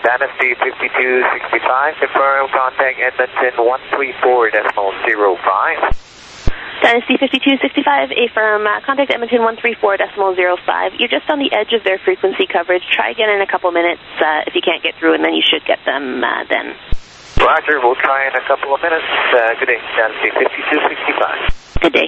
Dynasty 5265, confirm contact Edmonton 134.05. Dynasty 5265, affirm contact Edmonton 134.05. You're just on the edge of their frequency coverage. Try again in a couple minutes if you can't get through, and then you should get them then. Roger, we'll try in a couple of minutes. Good day, Dynasty 5265. Good day.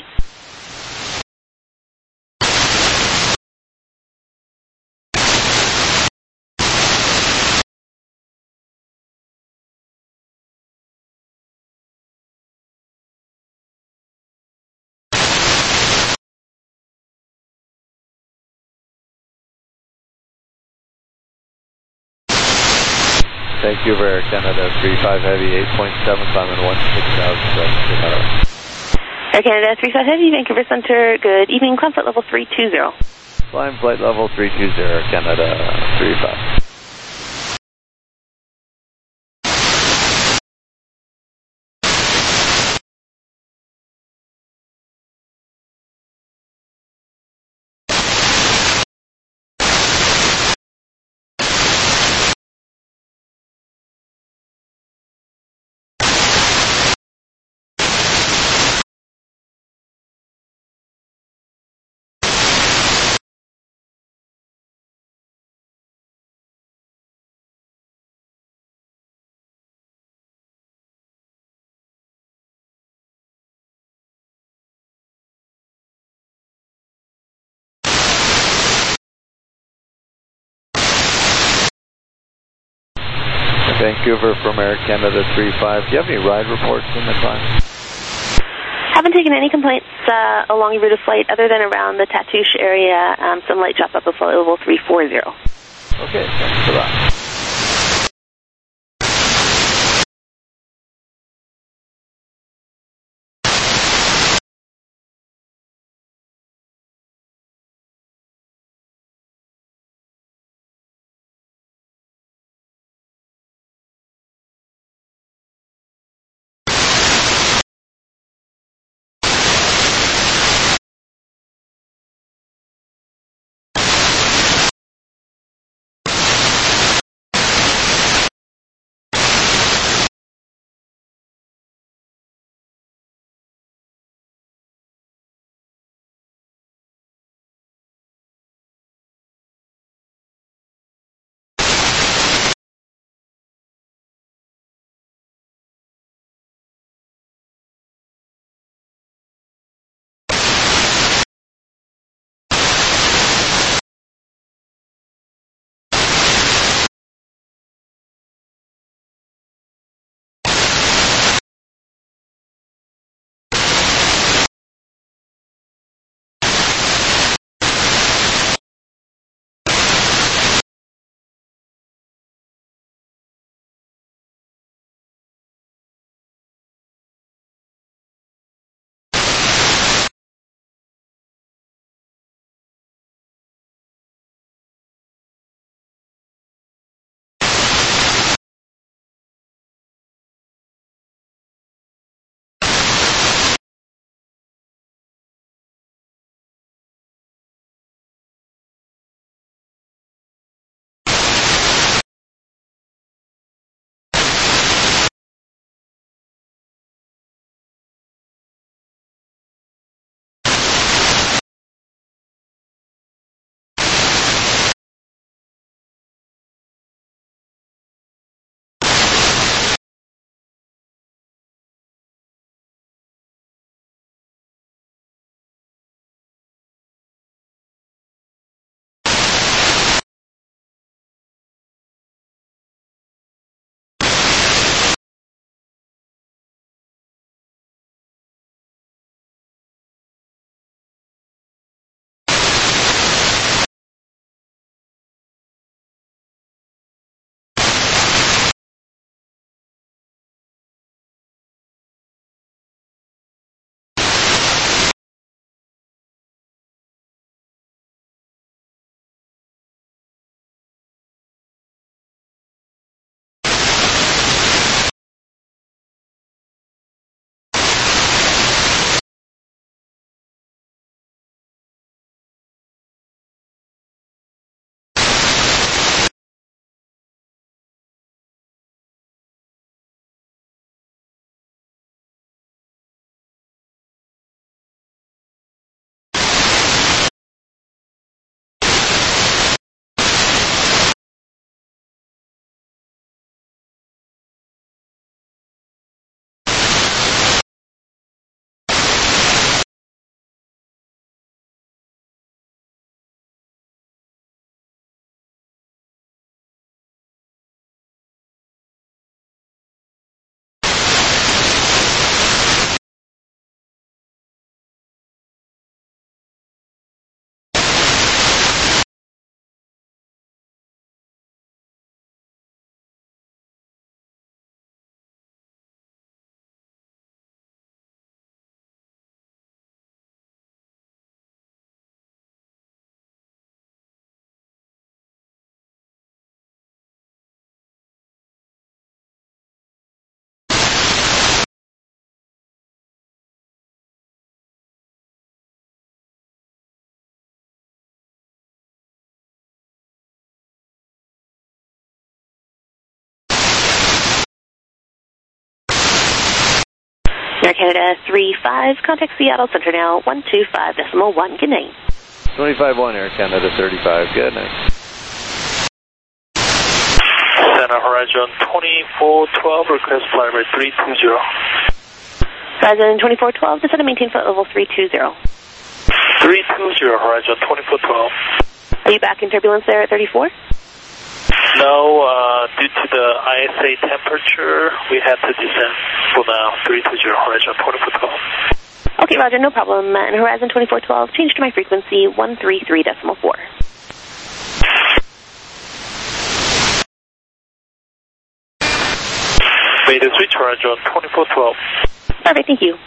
Vancouver, Air Canada 35 Heavy, 8.7, climbing 16,000. Air Canada 35 Heavy, Vancouver Center, good evening, climb flight level 320. Climb flight level 320, Air Canada 35. Vancouver from Air Canada 35. Do you have any ride reports in the climb? Haven't taken any complaints along your route of flight other than around the Tatoosh area. Some light drop up of flight level 340. Okay, thanks for that. Air Canada 35, contact Seattle Center now, 125.1. Good night. 25-1, Air Canada 35. Good night. Center Horizon 2412, request flight rate 320. Horizon 2412, descend and maintain flight level 320. 320, Horizon 2412. Are you back in turbulence there at 34? No, due to the ISA temperature, we have to descend for now. 320, Horizon 2412. Okay, Roger, no problem. And Horizon 2412, change to my frequency 133.4. Made the switch, Horizon 2412. Perfect, thank you.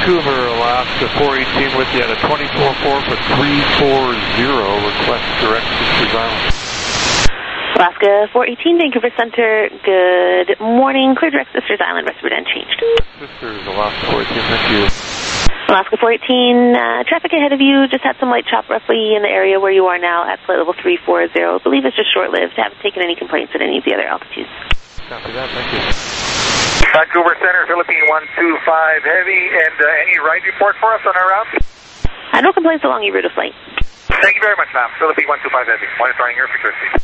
Vancouver, Alaska 418 with you at a 24-4 for 340. Request direct Sisters Island. Alaska 418, Vancouver Center, good morning. Clear direct Sisters Island, rest route unchanged. Sisters, Alaska 418, thank you. Alaska 418, traffic ahead of you, just had some light chop roughly in the area where you are now at flight level 340. I believe it's just short-lived. Haven't taken any complaints at any of the other altitudes. Copy that, thank you. Vancouver Center, Philippine 125 Heavy, and any ride report for us on our route? No complaints along your route of flight. Thank you very much, ma'am. Philippine 125 Heavy, monitoring your frequency.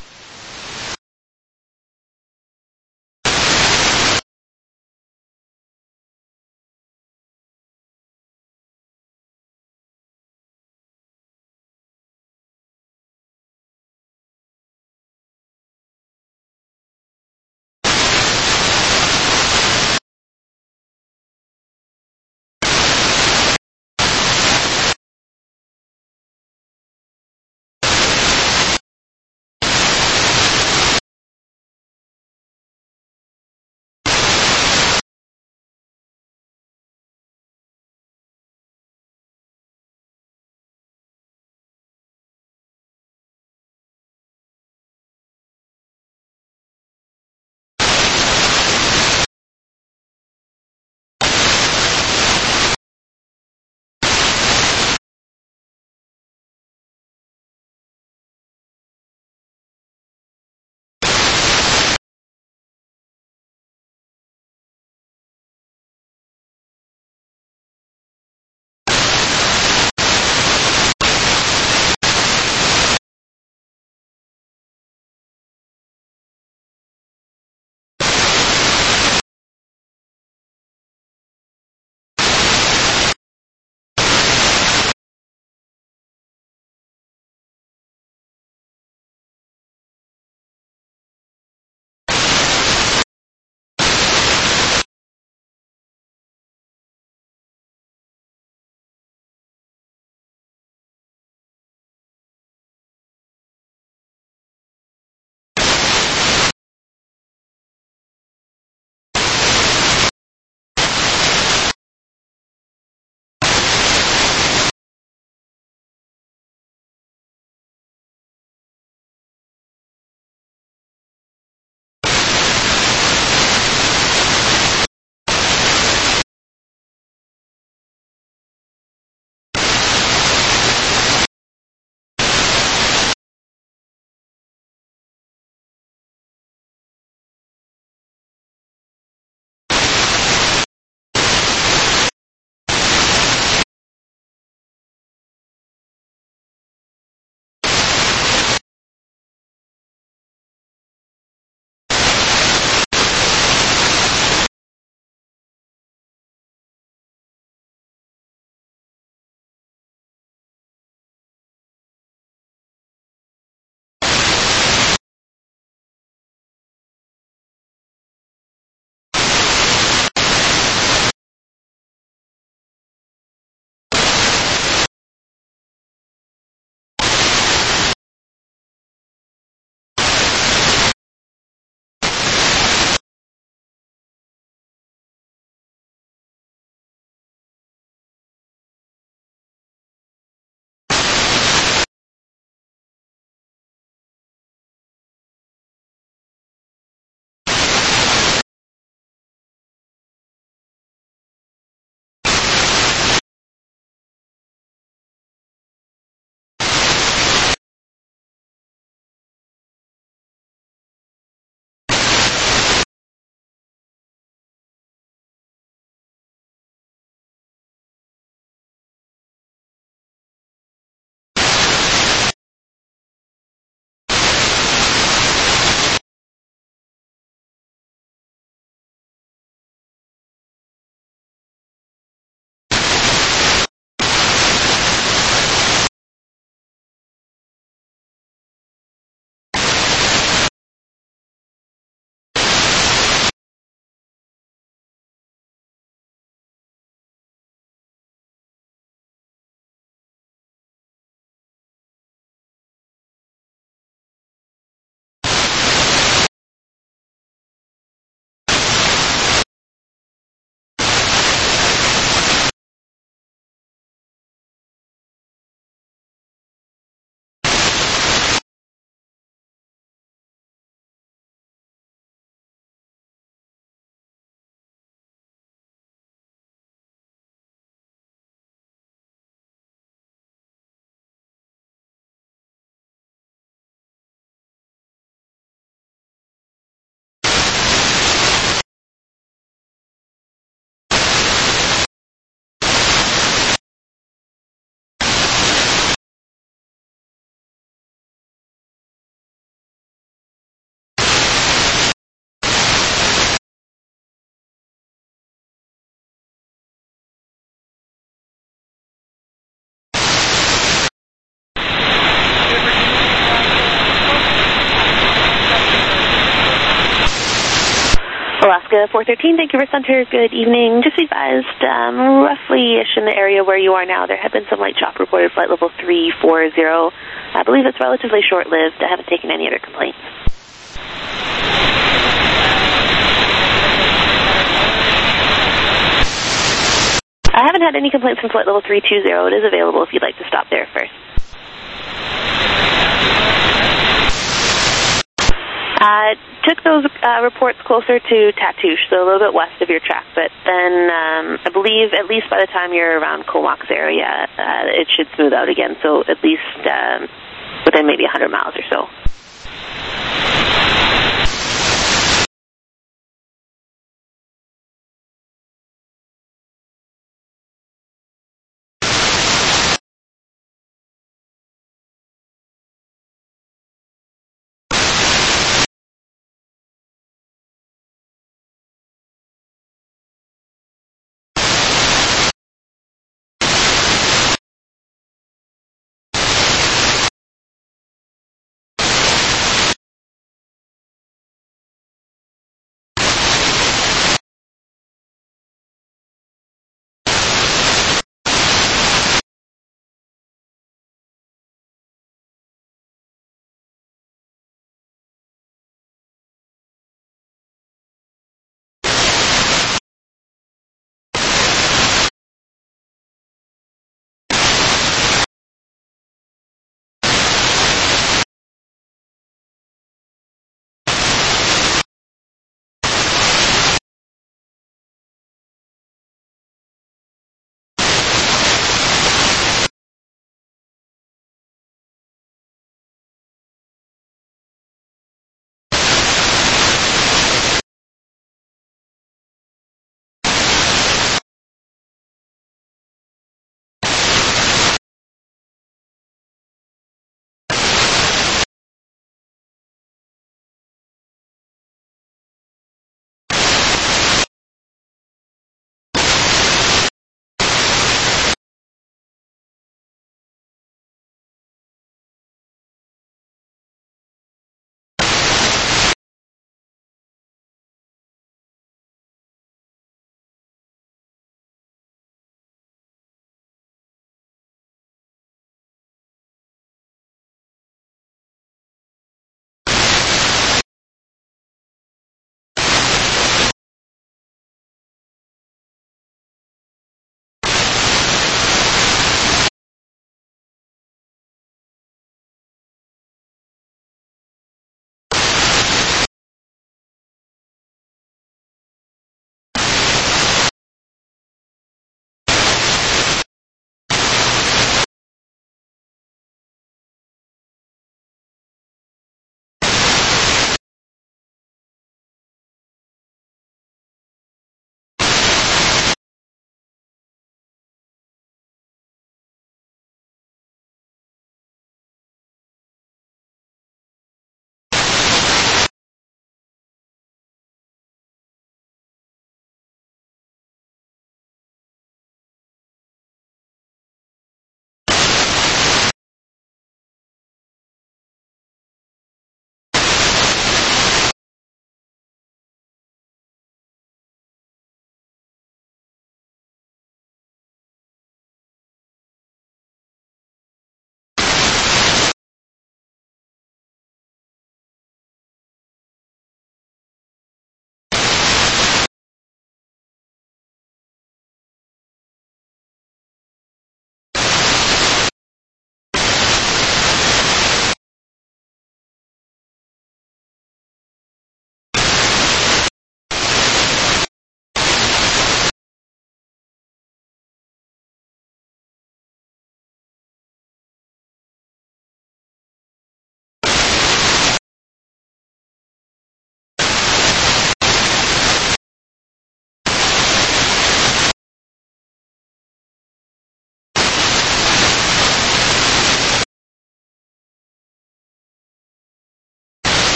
Alaska 413, Vancouver Center, good evening. Just be advised, roughly-ish in the area where you are now, there have been some light chop reported, flight level 340. I believe it's relatively short-lived. I haven't taken any other complaints. I haven't had any complaints from flight level 320. It is available if you'd like to stop there first. Took those reports closer to Tatoosh, so a little bit west of your track, but then I believe at least by the time you're around Comox area, it should smooth out again, so at least within maybe 100 miles or so.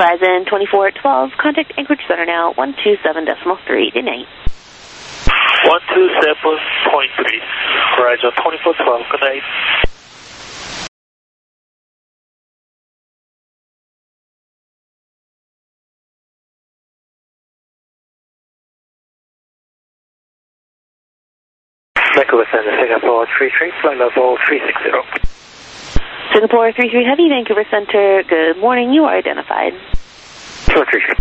Verizon 2412, contact Anchorage Center now, 127.3. Good night. 127.3. Verizon 2412, good night. Vancouver Center, Singapore 33, flight level 360. Singapore 33 Heavy, Vancouver Center, good morning, you are identified. 233.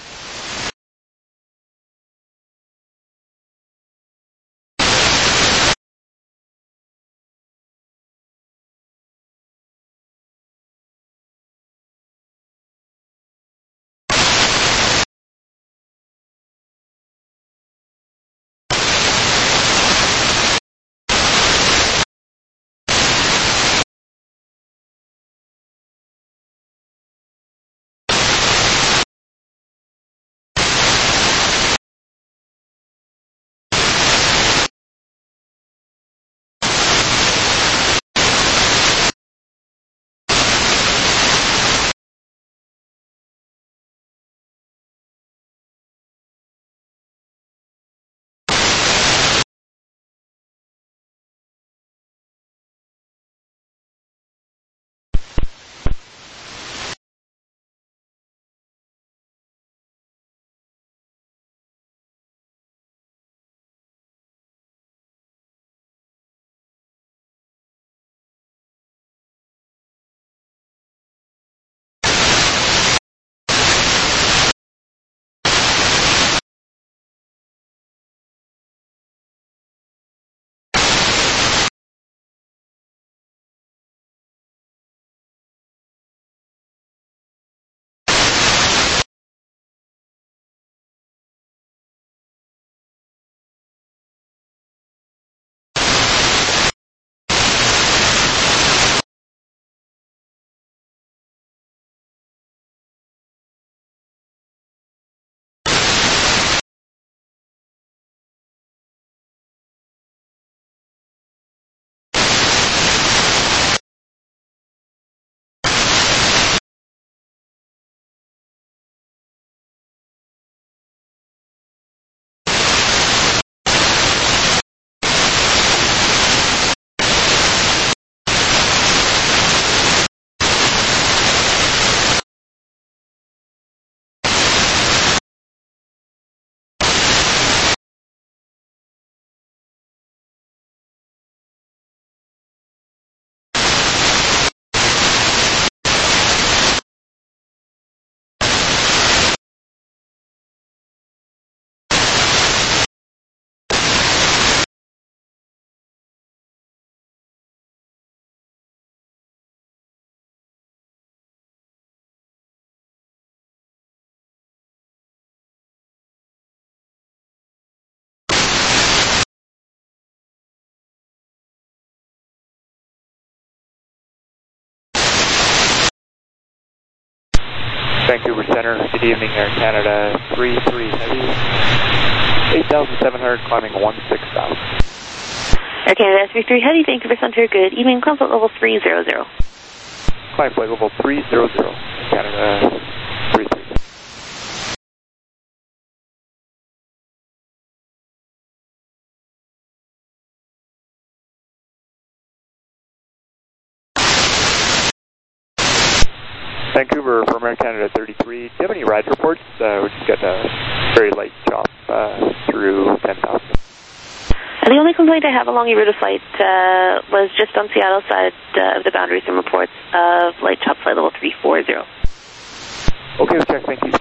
Vancouver Center, good evening, Air Canada 33 Heavy, 8,700, climbing 16,000. Air Canada 33 Heavy, Vancouver Center, good evening, climb flight level 300. Climb flight level 300, Canada 33. Vancouver from Air Canada 33. Do you have any ride reports? We just got a very light chop through 10,000. The only complaint I have along your route of flight was just on Seattle side of the boundary, some reports of light chop flight level 340. Okay, we'll check. Thank you.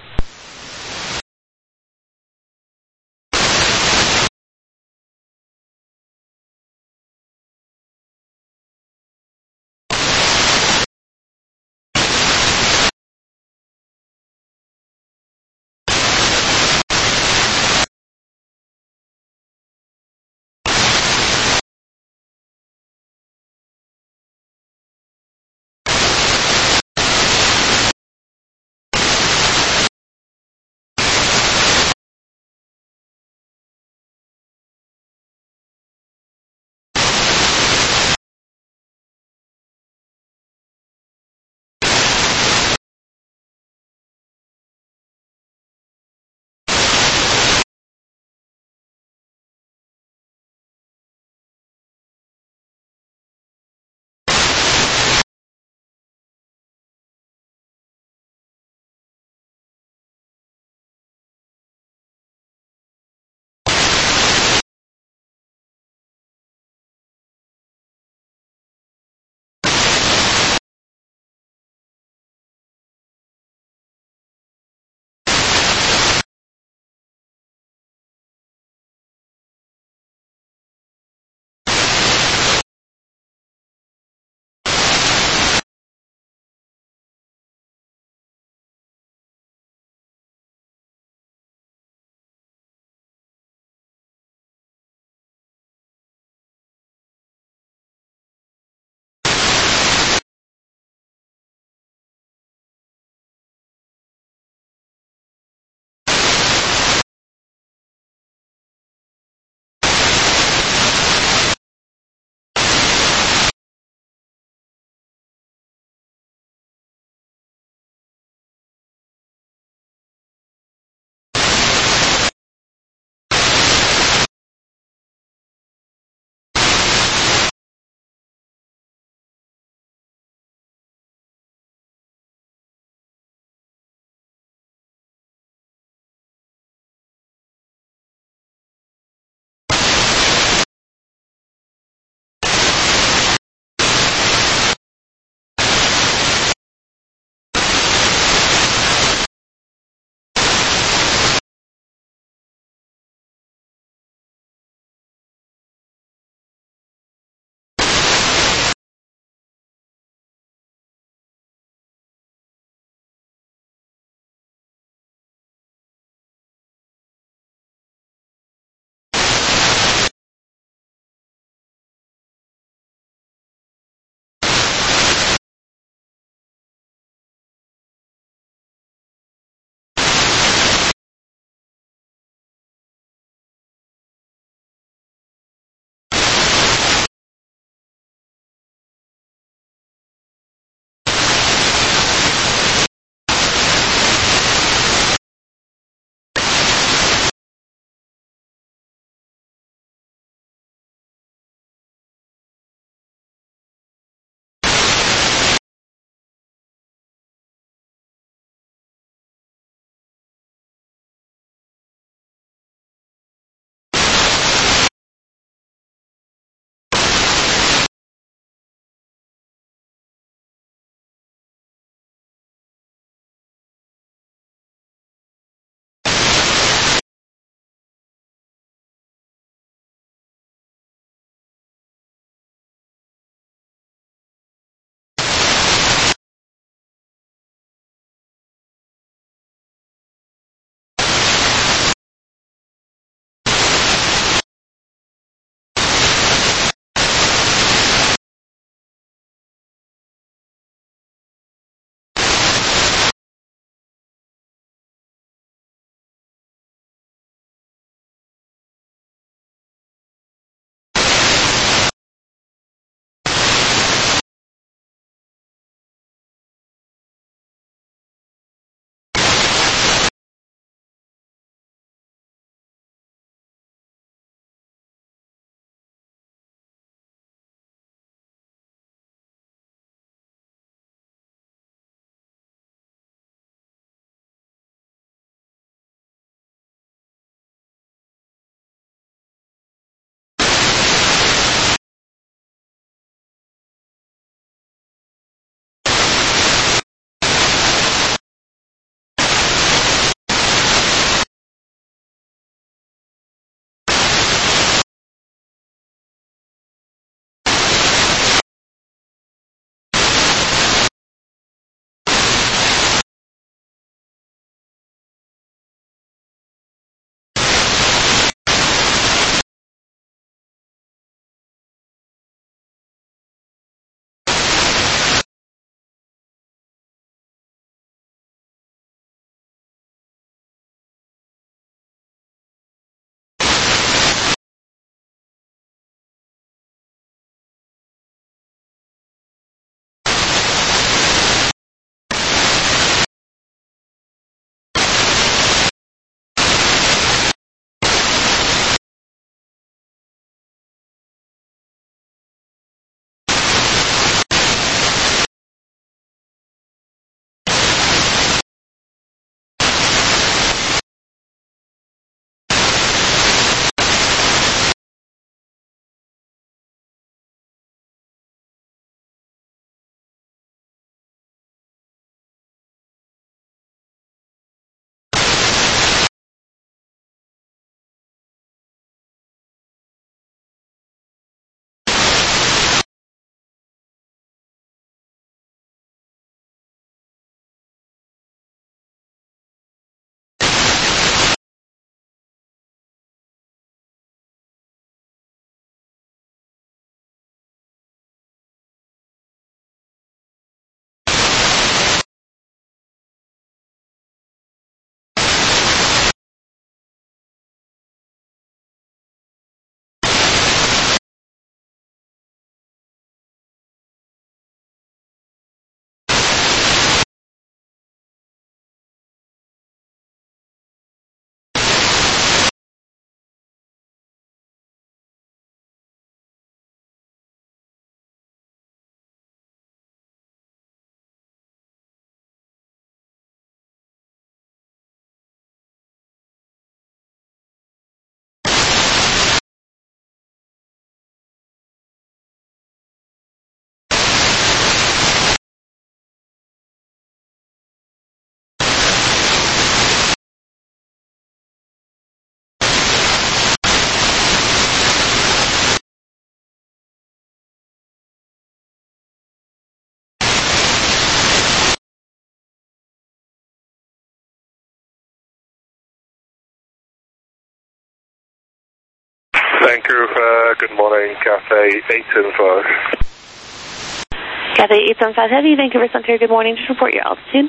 Vancouver, good morning, Cathay 875. Cathay 875 Heavy, Vancouver Center, good morning. Just report your altitude.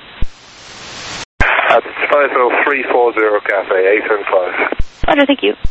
50340, Cathay 875. Roger, thank you.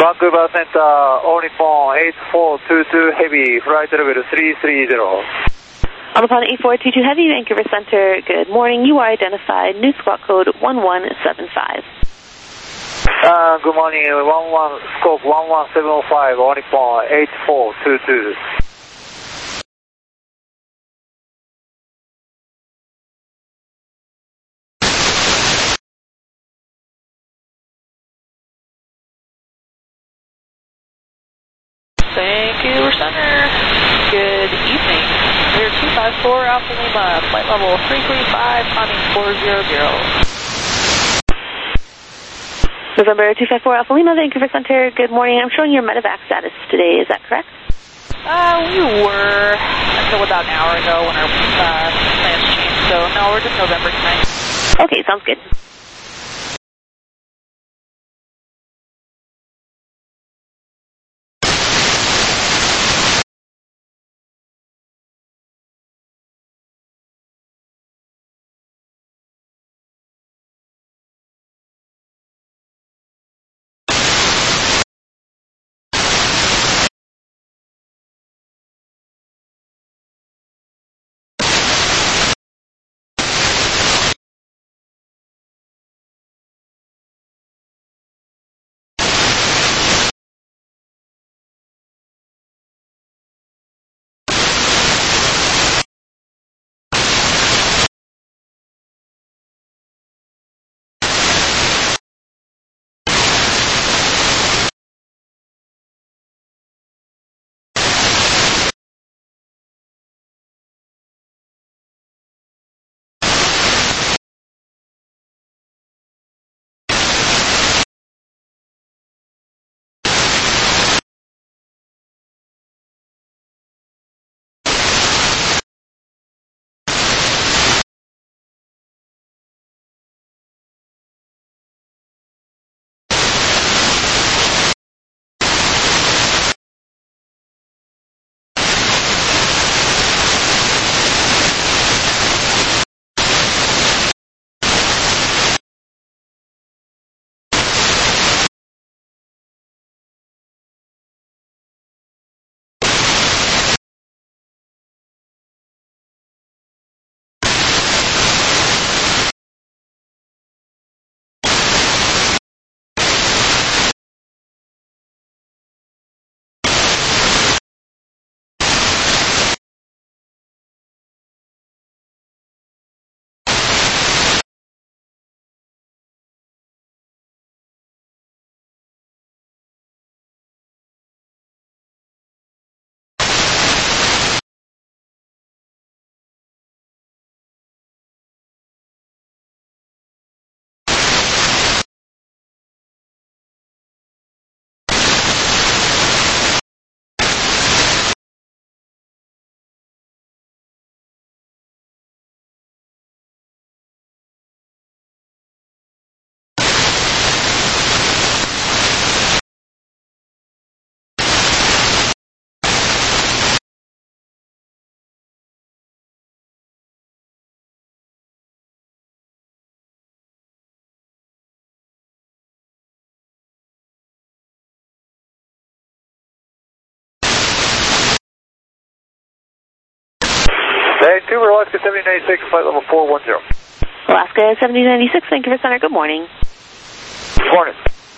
Vancouver Center, Onipon 8422 Heavy, flight level 330. Onipon 8422 Heavy, Vancouver Center, good morning. You are identified, new squawk code 1175. Good morning, scope 1175, Onipon 8422. Vancouver Center, good evening. We're 254 Alpha Lima, flight level 335, climbing 400. November 254 Alpha Lima, Vancouver Center, good morning. I'm showing your medevac status today, is that correct? We were until about an hour ago when our plans changed, so no, we're just November tonight. Okay, sounds good. Vancouver, Alaska 7096, flight level 410. Alaska 7096, Vancouver Center, good morning. Good morning.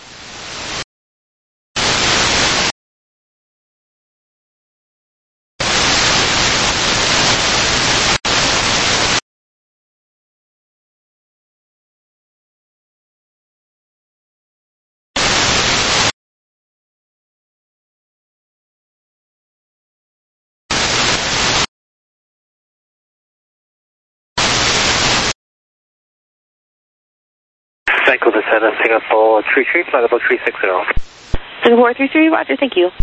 Vancouver Center, Singapore 33, flight level 360. Singapore 33, roger, thank you.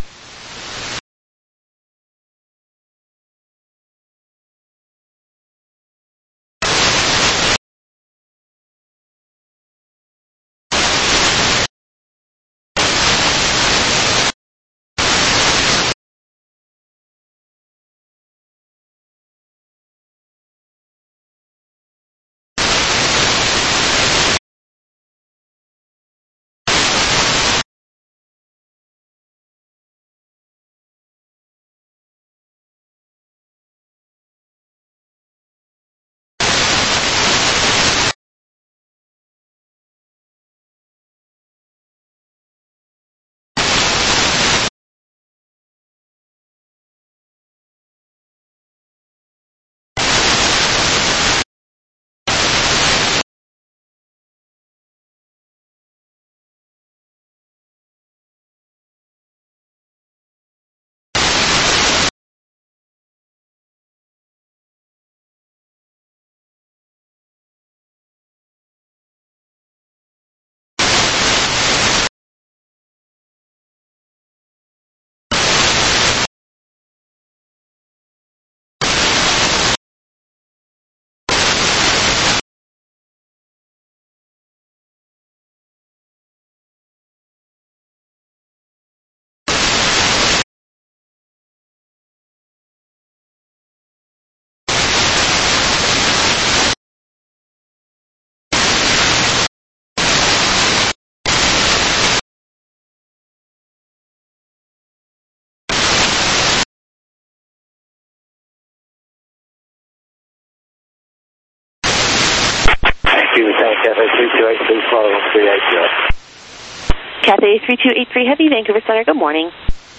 Cafe 3283, flight level 380. Cathay 3283 Heavy, Vancouver Center, good morning.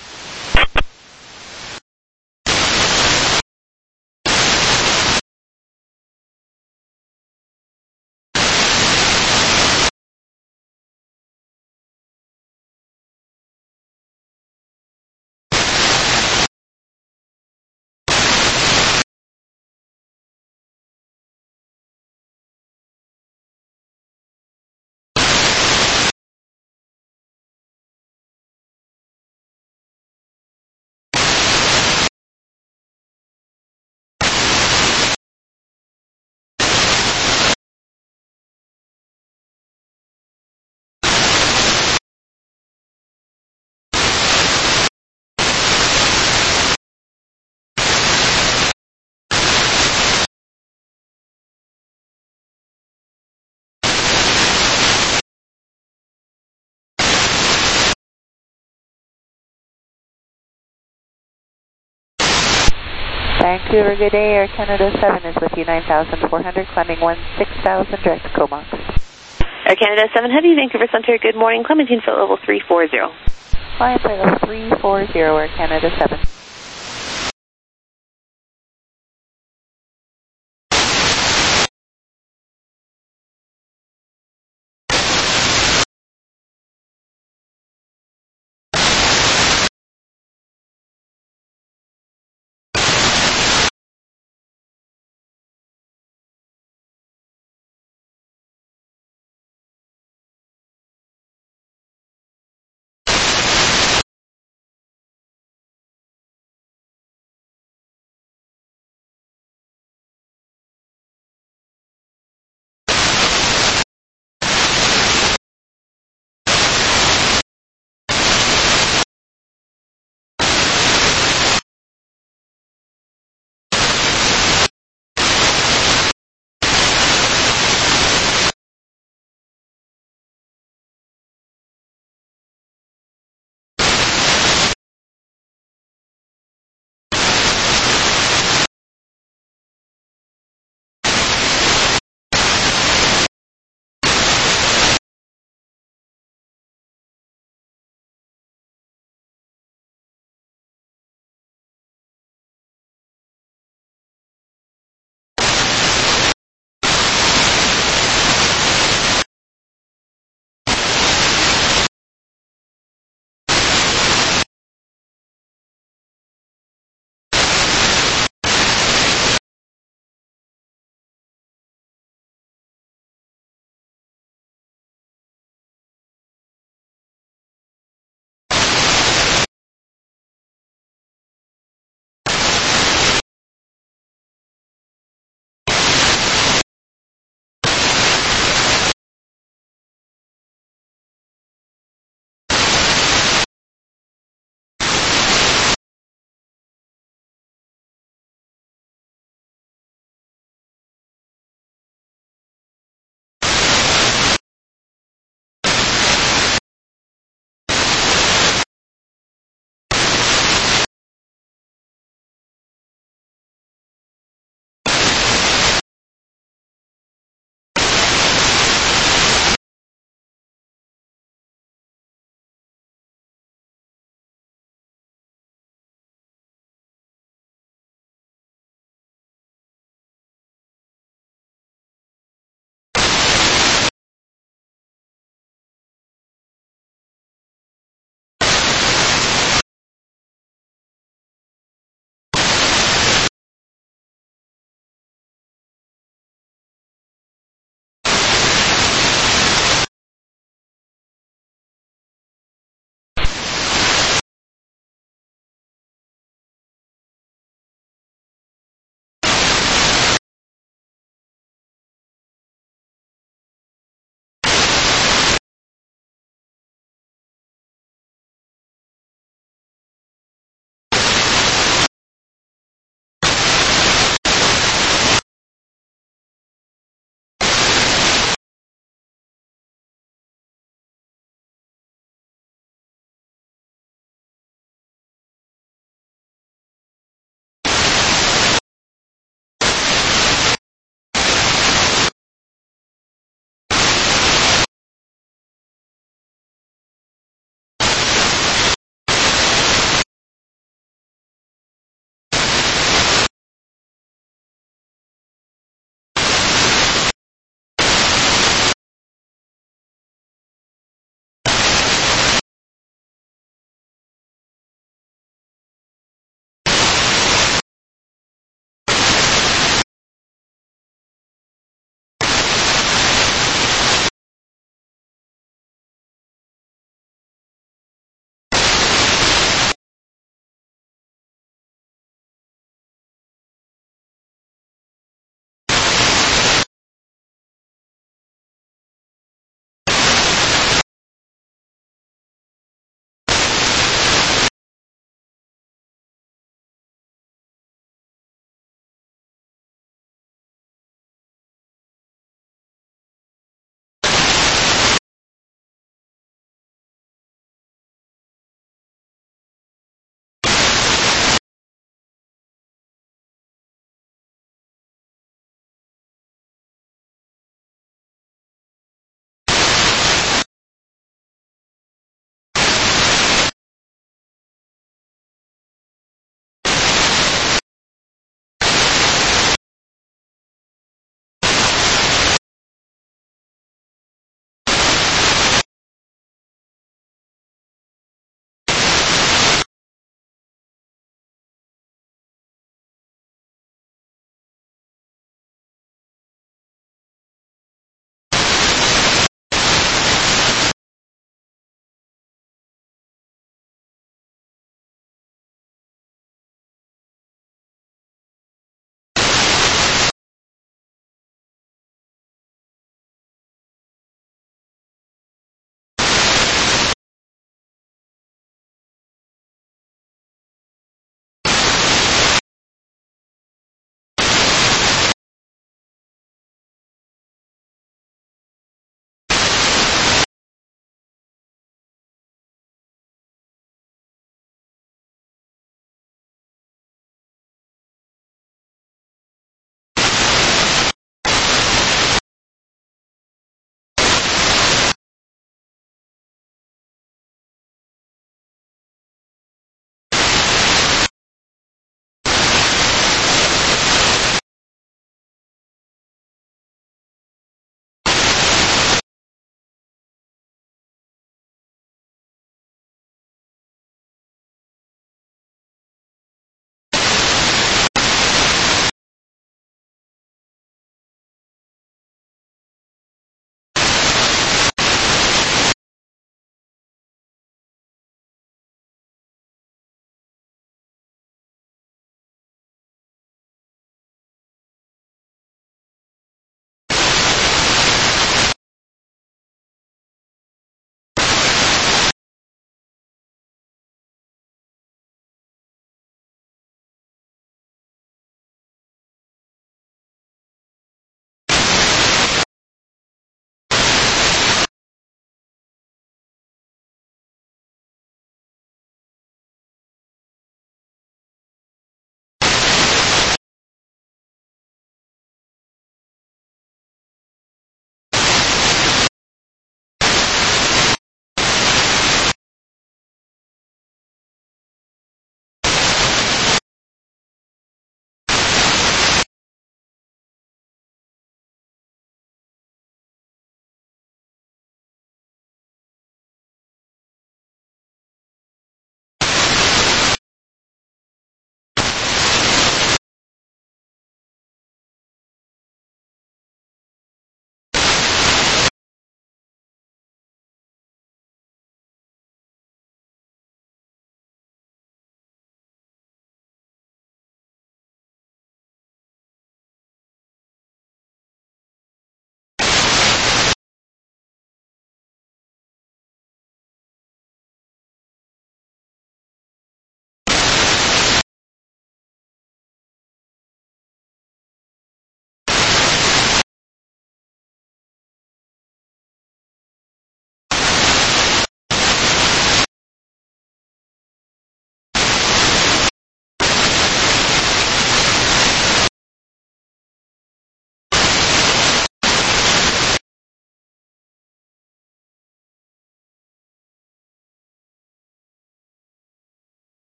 Vancouver, good day. Air Canada 7 is with you, 9,400, climbing 16,000, direct to Comox. Air Canada 7 Heavy, Vancouver Center, good morning. Clementine, flight level 340. Flight level 340, Air Canada 7.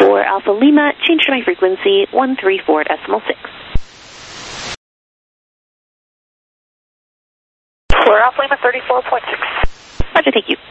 For Alpha Lima, change to my frequency 134.6. For Alpha Lima 34.6. Roger, thank you.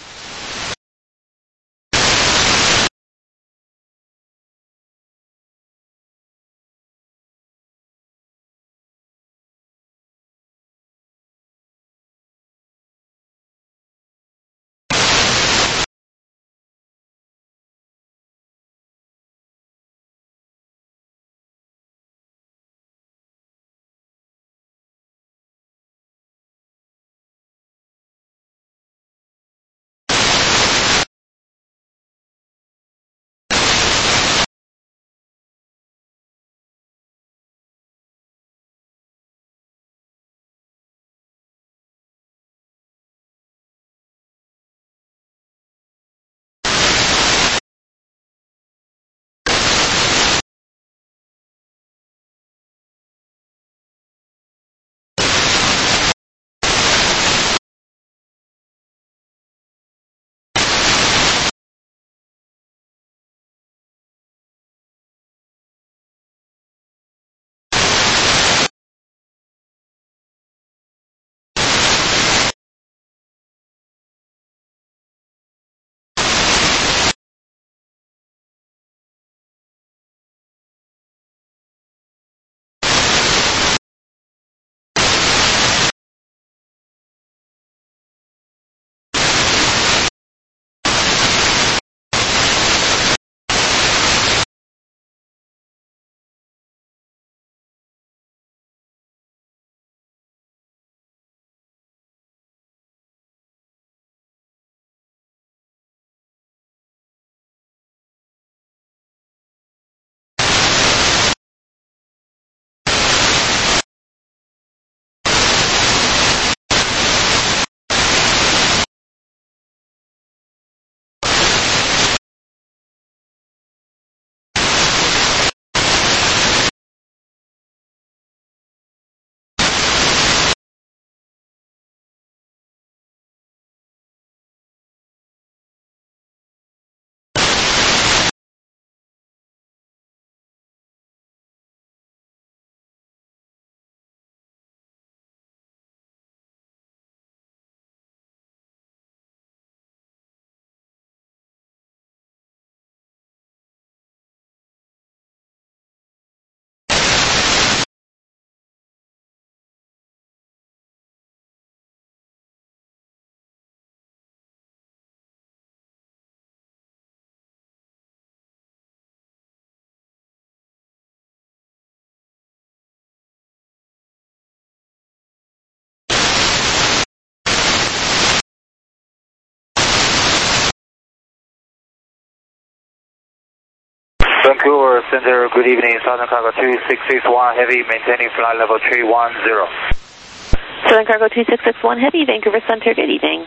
Vancouver Center, good evening. Southern Cargo 2661 Heavy, maintaining flight level 310. Southern Cargo 2661 Heavy, Vancouver Center, good evening.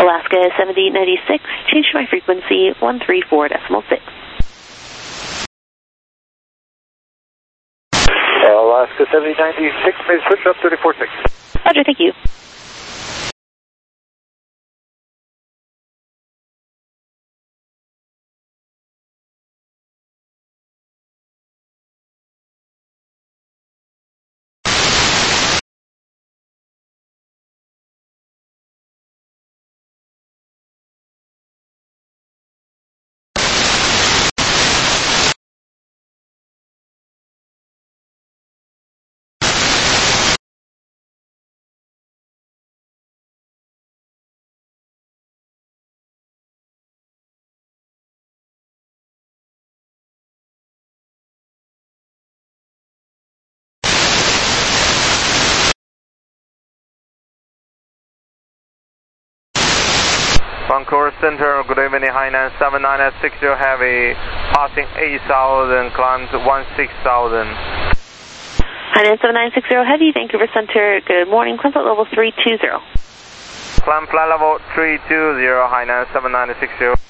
Alaska 7096, change my frequency 134.6. Alaska 7096, may switch up 34.6. Roger, thank you. Vancouver Center, good evening, Hainan 79 at 60 Heavy, passing 8,000, climbs 16,000. Hainan 7960 Heavy, Vancouver Center, good morning, climb flight level 320. Climb flight level 320, Hainan 7960.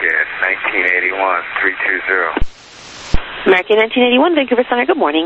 American 1981, 320. American 1981, Vancouver Center, good morning.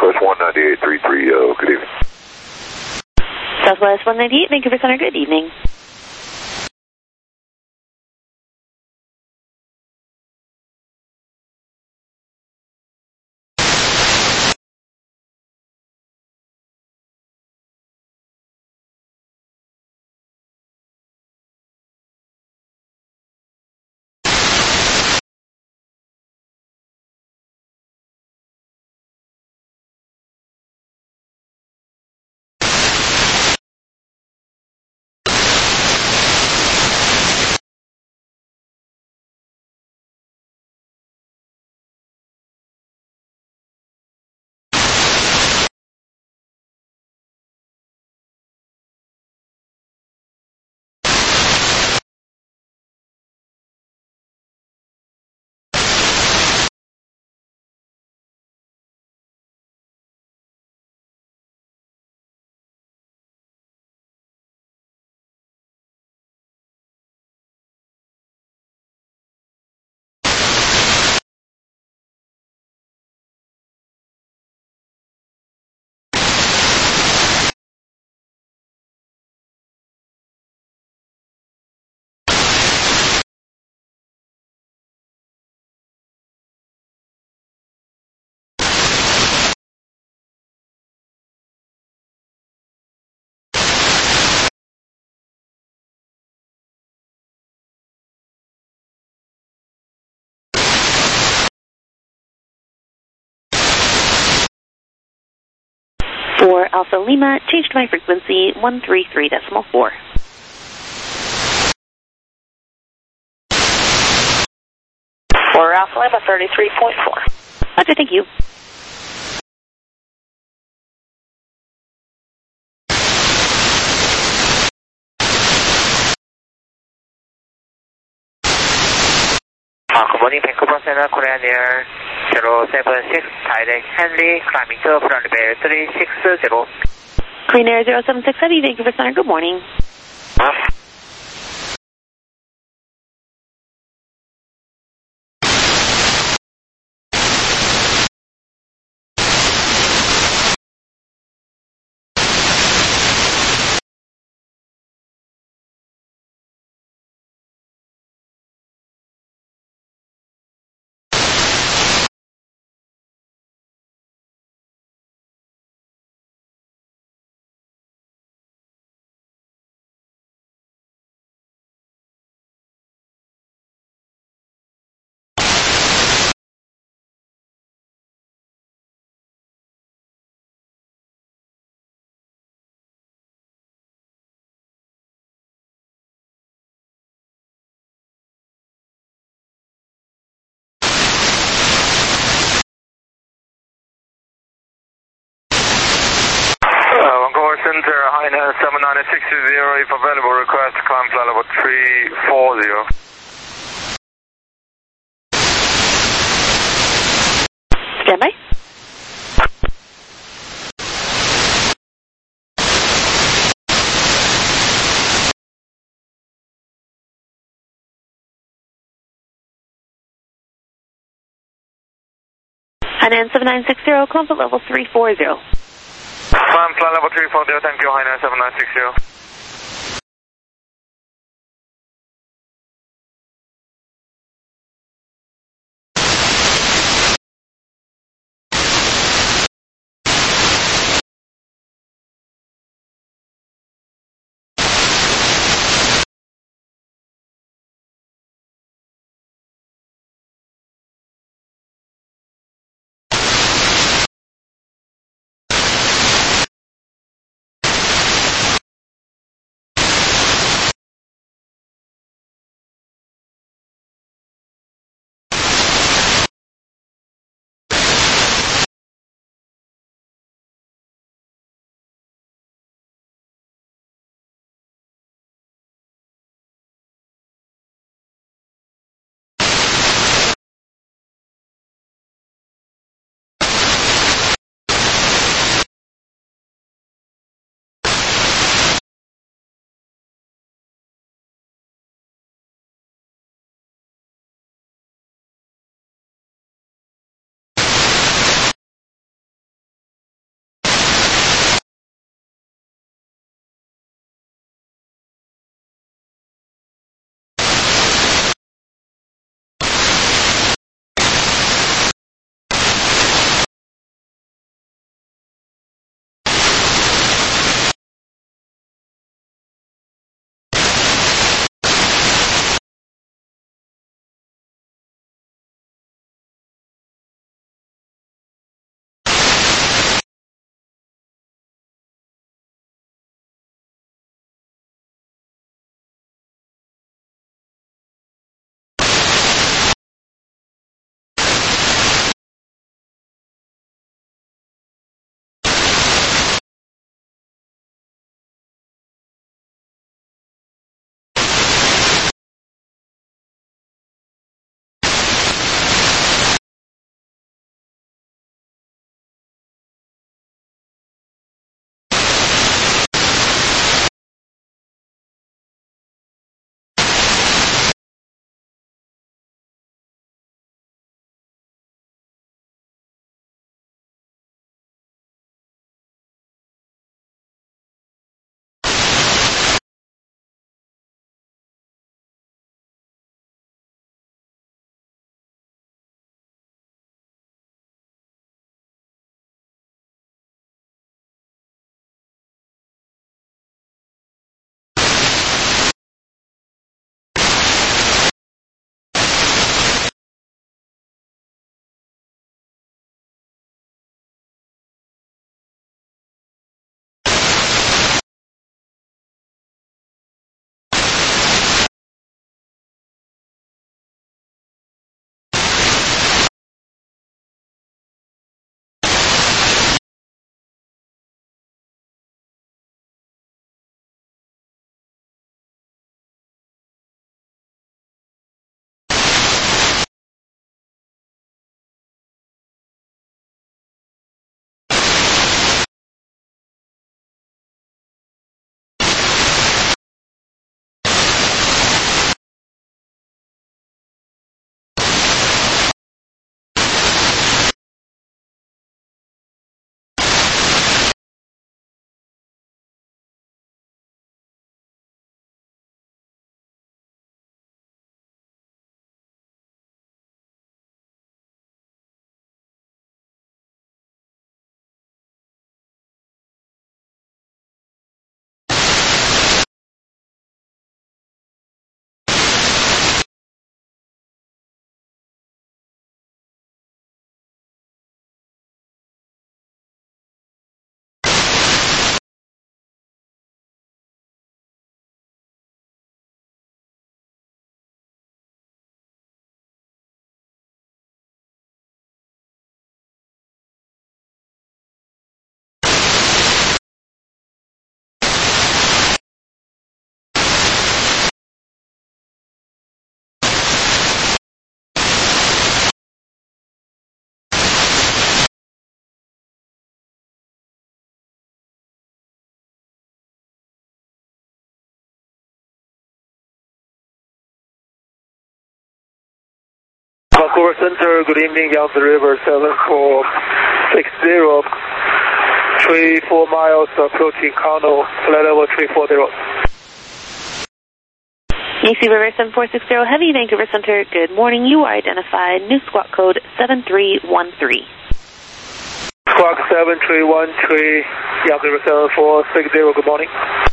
Southwest 198.33, good evening. Southwest 198, Vancouver Center, good evening. For Alpha Lima, change to my frequency 133.4. For Alpha Lima, 33.4. Roger, thank you. Good morning, Vancouver Center, Korean Air 076, direct Henley, climbing to front level 360. Korean Air 076 Heavy, Vancouver Center, good morning. Vancouver Center, Hainan 79660, if available, request climb flight level 340. Stand by. Hainan 7960, comfort level 340. Climb flight level 340, thank you, Hainan 7960. Vancouver Center, good evening, Yangtze River 7460, 34 miles approaching Kano, flight level 340. Yangtze River 7460 Heavy, Vancouver Center, good morning. You are identified, new squawk code 7313. Squawk 7313, Yangtze River 7460, good morning.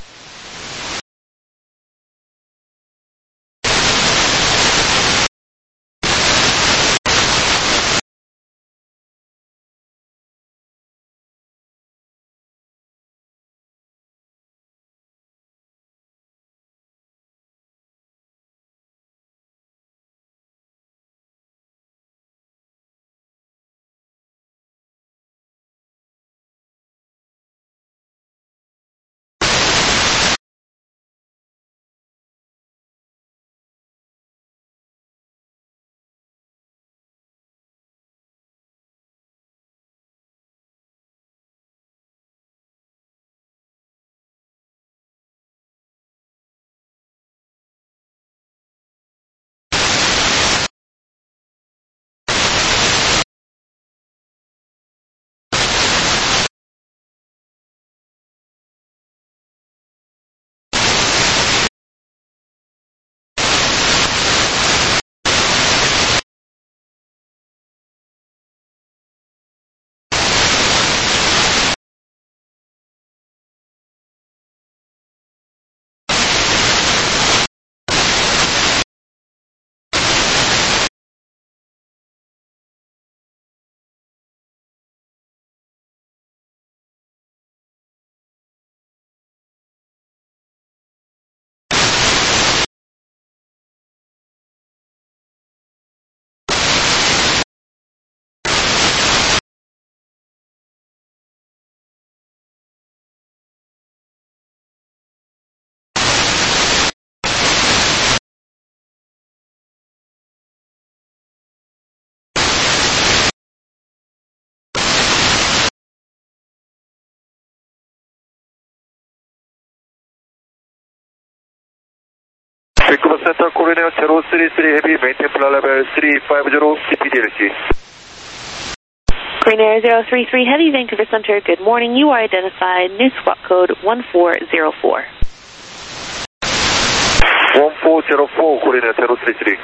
Vancouver Center, Korean 033 Heavy, maintain flight level 350, CPDLC. Green Air 033 Heavy, Vancouver Center, good morning. You are identified, new squawk code 1404. 1404, Korean 033.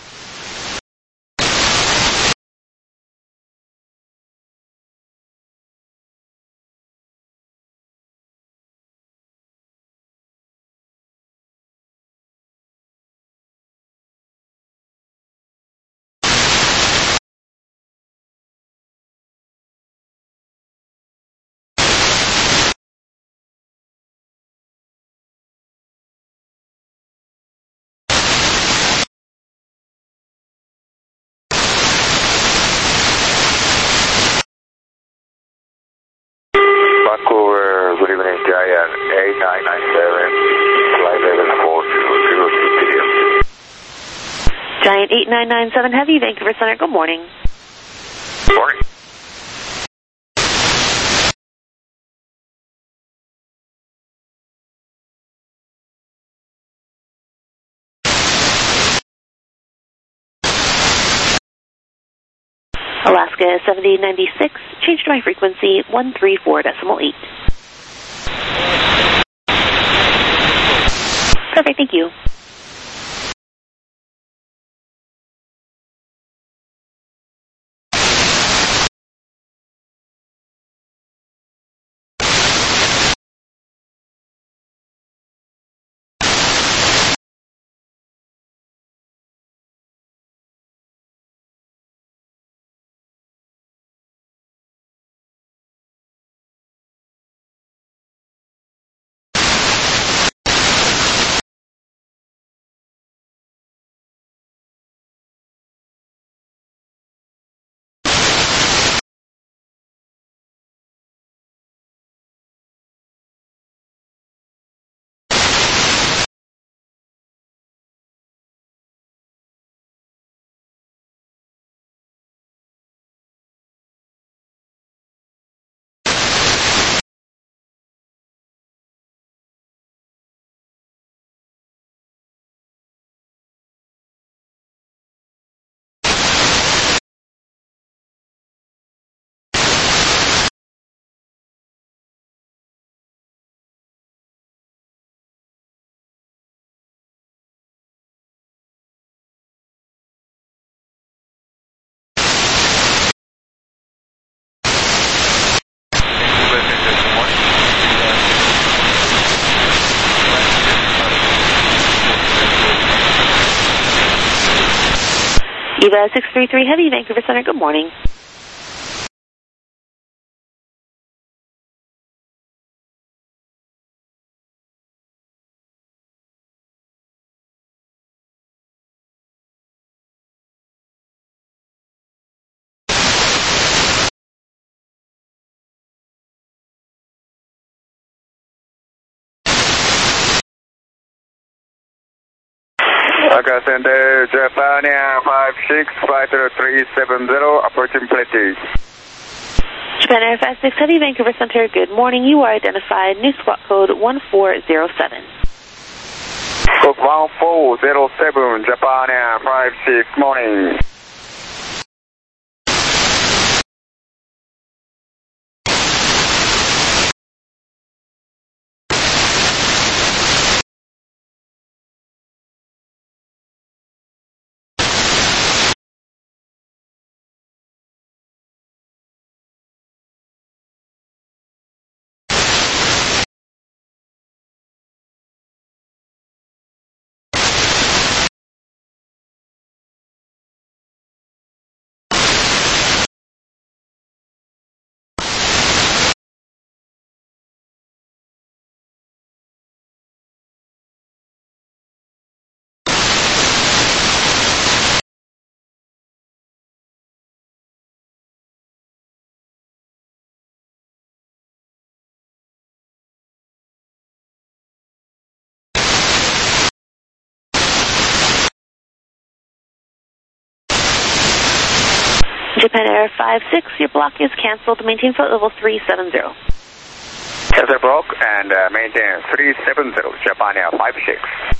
Vancouver, good evening, Giant 8997, flight level 420, CPDLC. Giant 8997 Heavy, Vancouver Center, good morning. Morning. Alaska 7096, change to my frequency 134.8. Perfect, thank you. EVA 633 Heavy, Vancouver Center, good morning. Okay, Center, Japan Air 56, Fighter 370, approaching please. Japan Air 56 Heavy, Vancouver Center, good morning. You are identified, new squawk code 1407. Code 1407, Japan Air 56, morning. Japan Air 56, your block is canceled. Maintain flight level 370. Cancel block and maintain 370, Japan Air 56.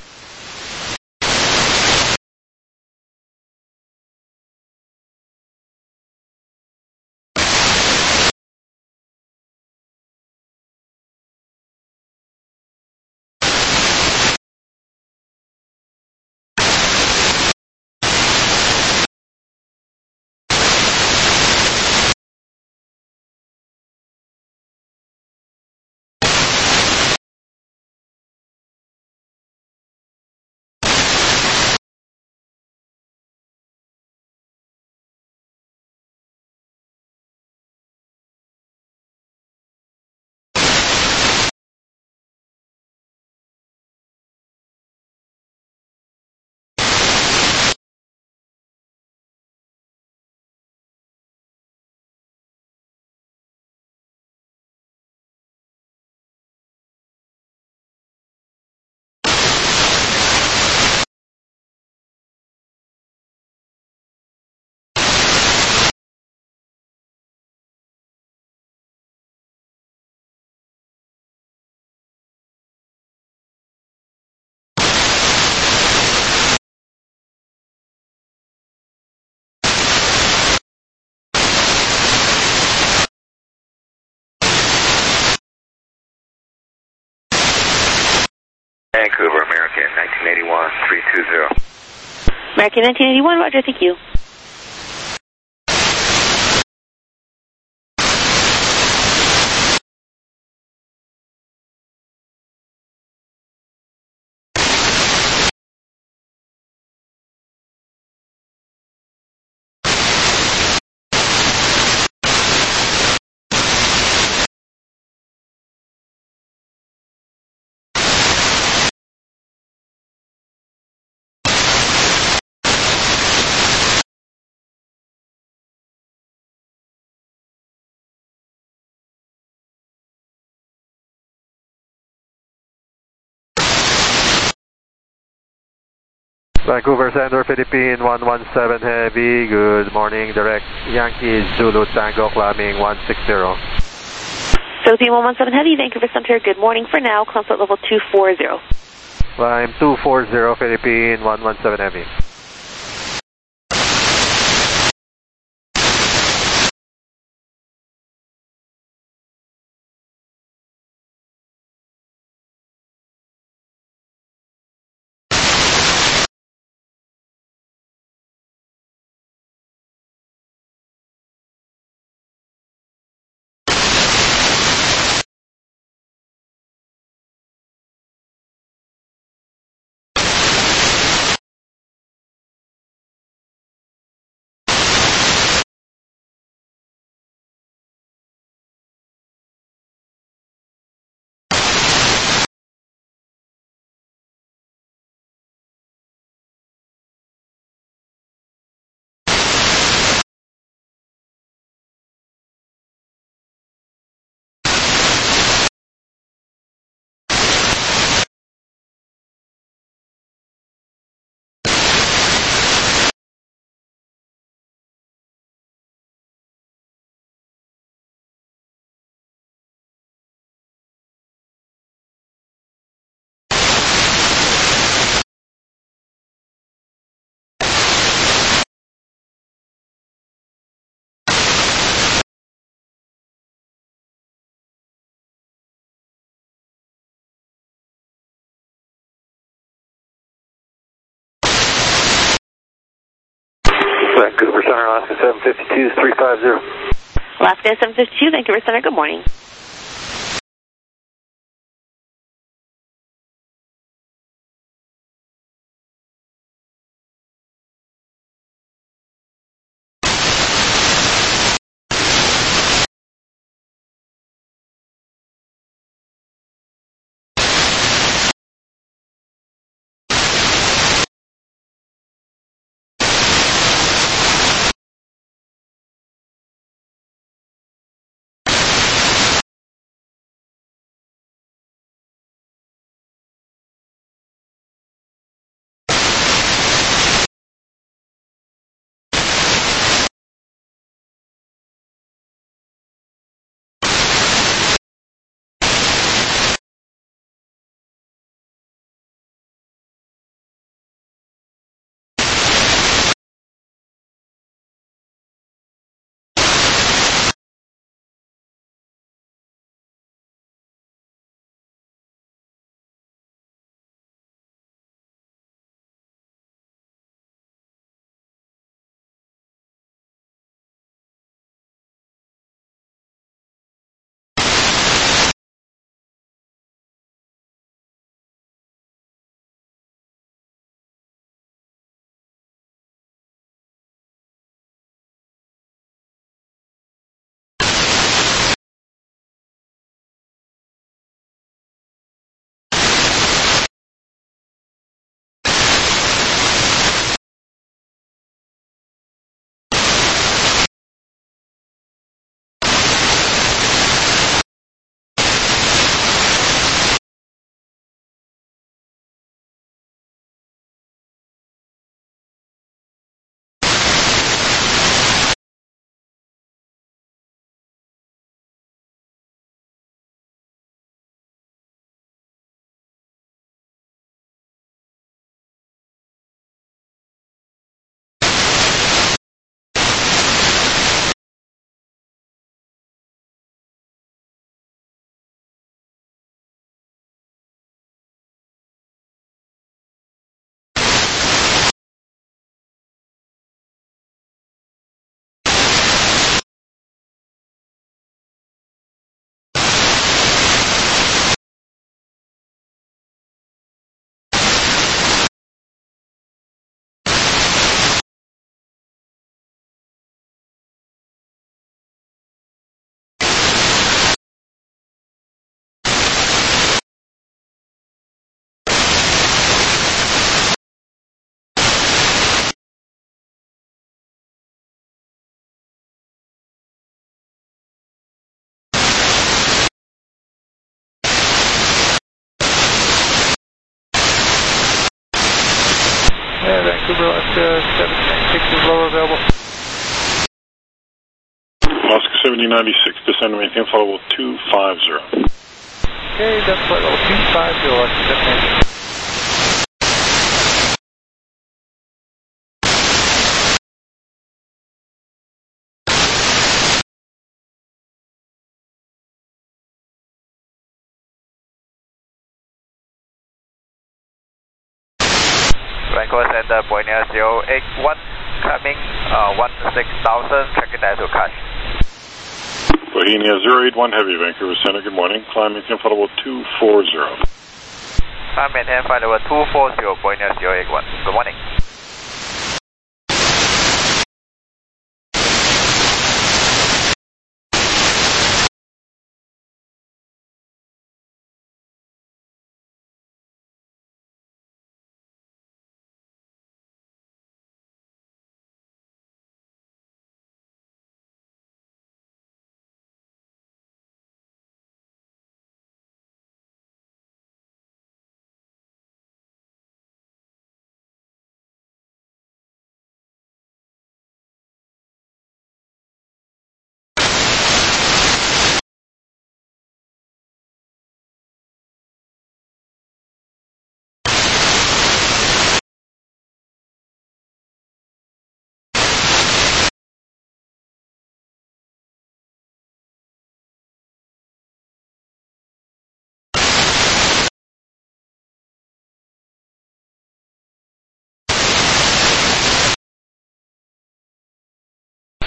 Vancouver, American, 1981, 320. American 1981, roger, thank you. Vancouver Center, Philippine 117 Heavy, good morning, direct Yankee Zulu Tango, climbing 160. Philippine 117 Heavy, Vancouver Center, good morning. For now, climb flight level 240. Climb 240, Philippine 117 Heavy. Vancouver Center, Alaska 752, 350. Alaska 752, Vancouver Center, good morning. Vancouver, Alaska 796 is lower available. Alaska 7096, descend to maintain flight level 250. Okay, that's flight level 250, Alaska 796. Vancouver Center, Boeing 081, coming 16,000, tracking that to catch. Bohemia 081 Heavy, Vancouver Center, good morning. Climb maintain flight level 240. Climb maintain flight level 240, Boeing 081. Good morning.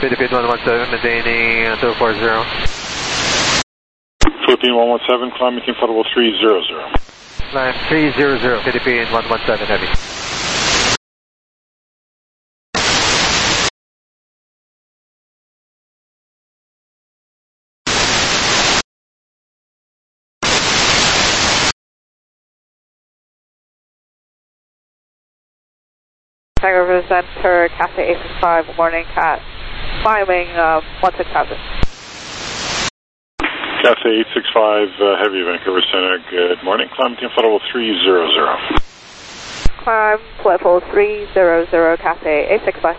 Philippine 117, maintaining 240. Philippine 117, climbing comfortable 300. Climb 300, Philippine 117 heavy. Tiger Center, Cathay 865, morning, Cat. Climbing 16,000. Cathay 865, heavy, Vancouver Center, good morning. Climbing comfortable 300. Climb level 300, Cathay 865.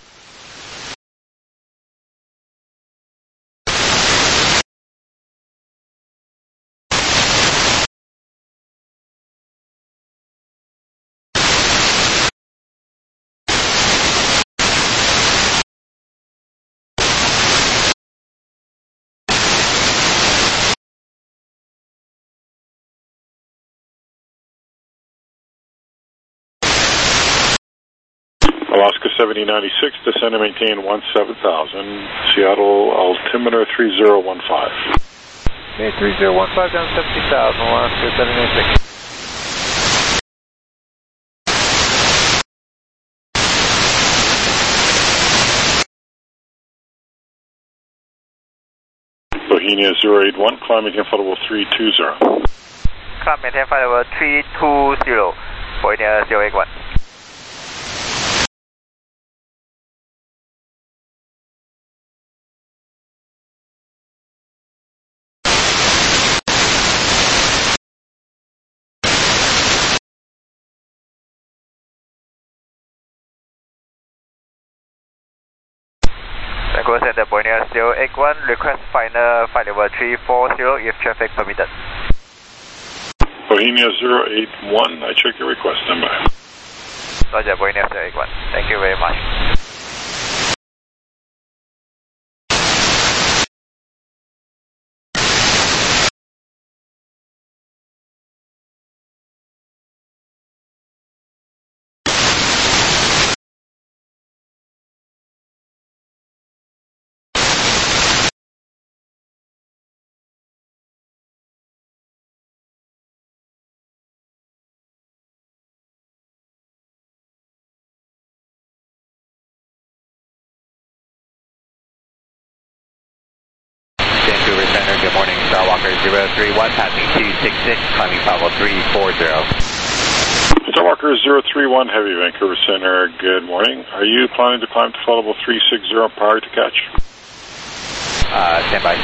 Alaska 7096, descend and maintain 17,000. Seattle altimeter 3015. Okay, 3015 down 70,000, Alaska 796. Bohemia 081, climbing comfortable 320. Climb maintain flight level 320, Bohemia 081. Vancouver Center, Bohemia 081, request final flight level 340 if traffic permitted. Bohemia 081, I check your request, stand by. Roger, Bohemia 081. Thank you very much. Vancouver Center, good morning. Starwalker 031, passing 266, climbing level 340. Starwalker 031, heavy, Vancouver Center, good morning. Are you planning to climb to flight level 360 prior to catch? Stand by.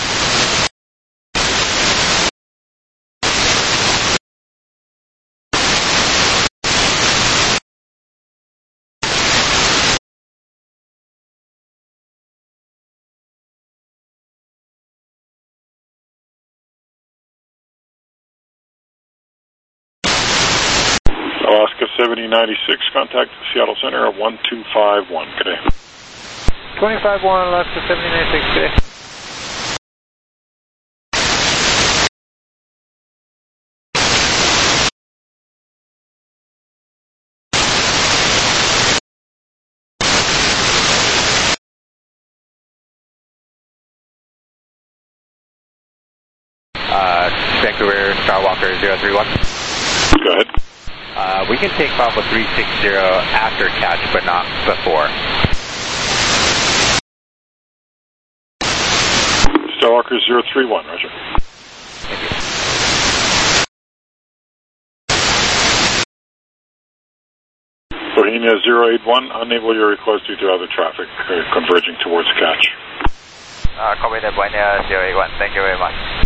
Alaska 7096, contact the Seattle Center at 1251, good day. 251, Alaska 7096, good day. Vancouver Starwalker 031. Go ahead. We can take Papa 360 after catch, but not before. Starwalker 031, roger. Thank you. Bohemia 081, unable your request due to other traffic converging towards catch. Copy the Bohemia 081. Thank you very much.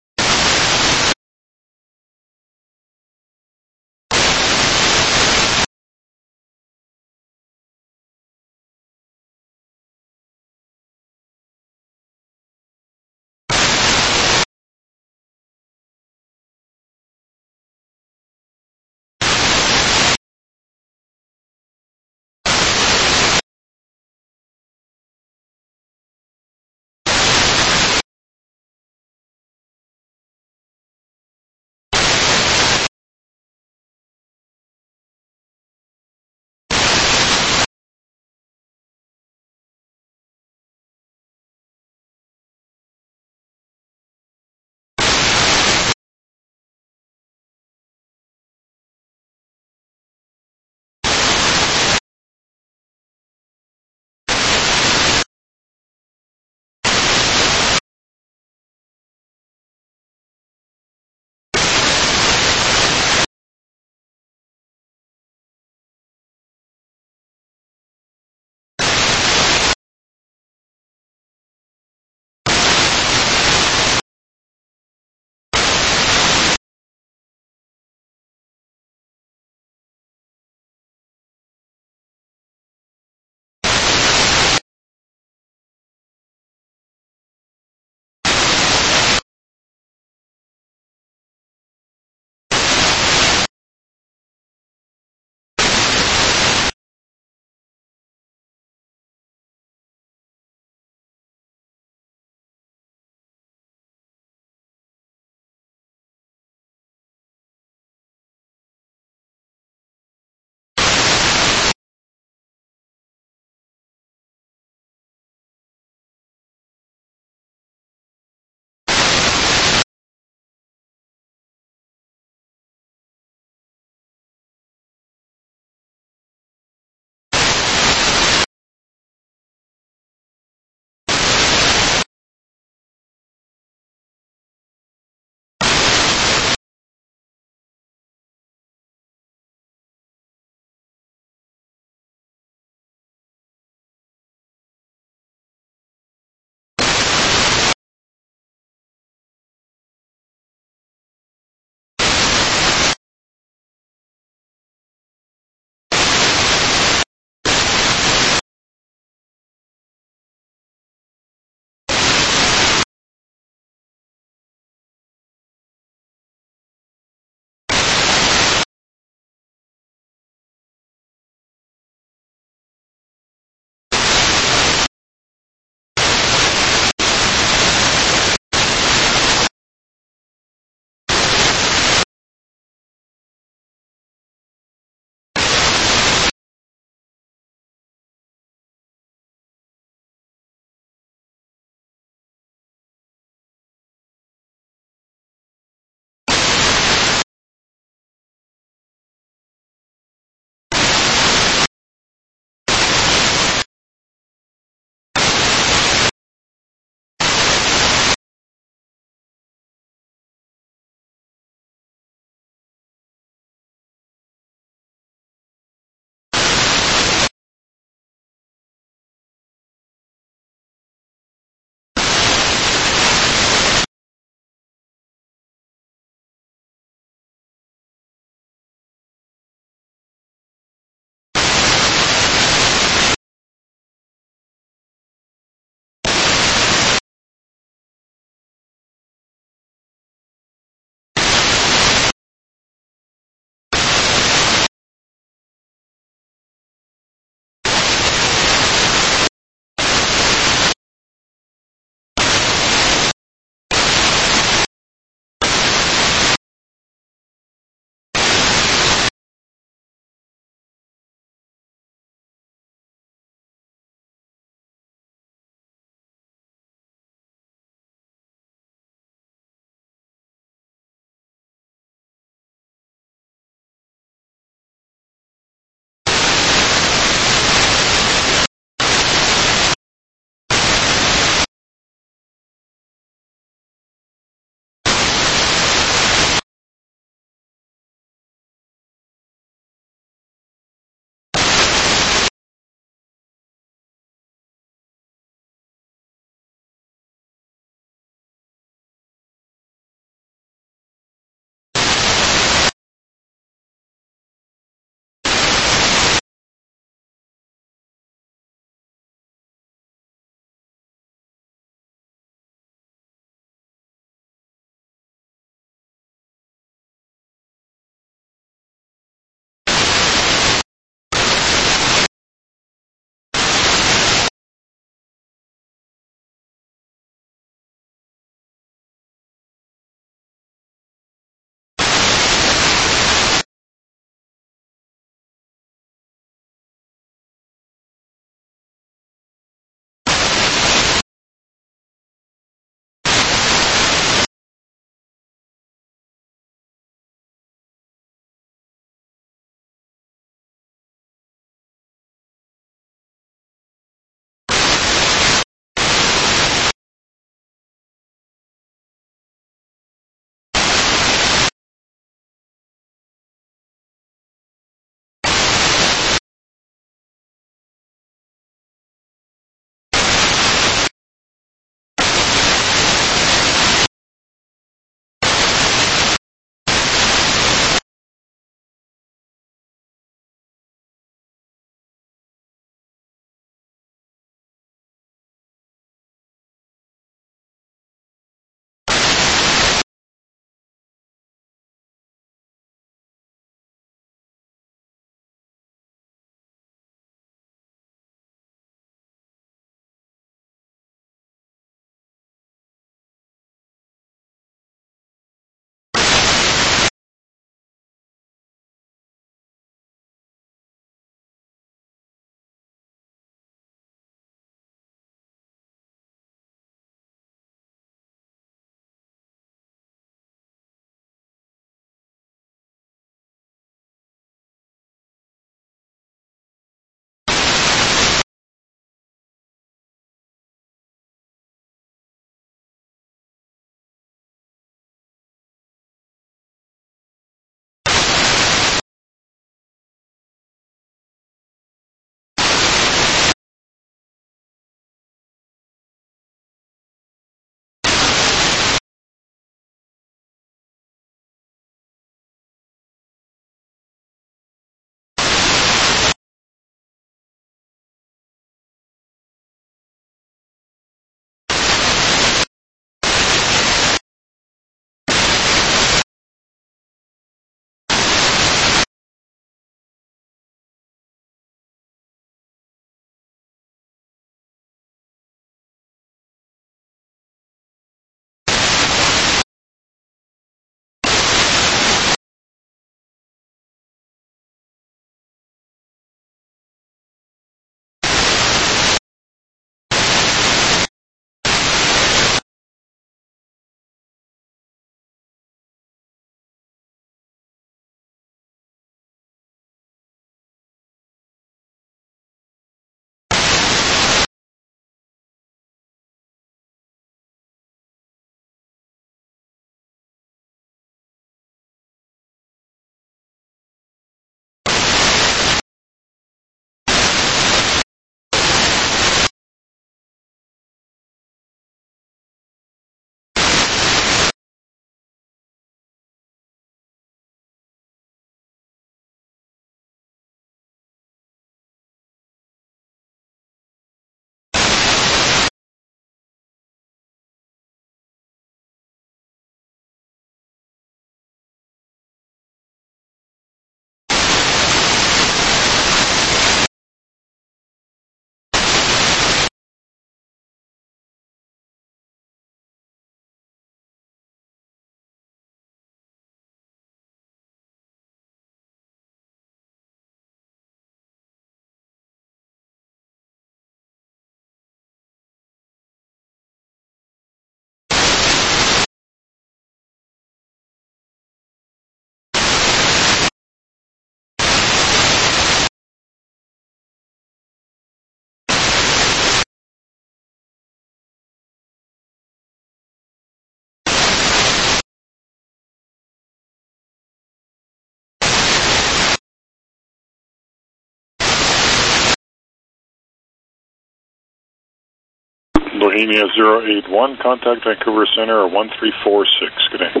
Bohemia 081, contact Vancouver Center 1346. Good day.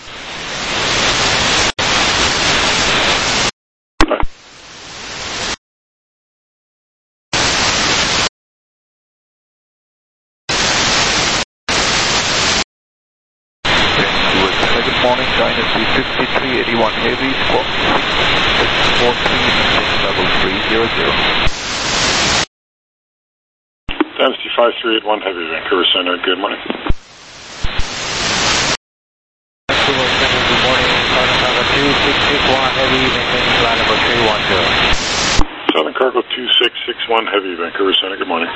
Bye. Good morning, Dynasty 5381 Heavy, squawk 643, level 300. Dynasty 5381 Heavy, Vancouver Center, good morning. Vancouver Center, good morning, Southern Cargo 2661 Heavy, maintaining flight number 310. Southern Cargo 2661 Heavy, Vancouver Center, good morning.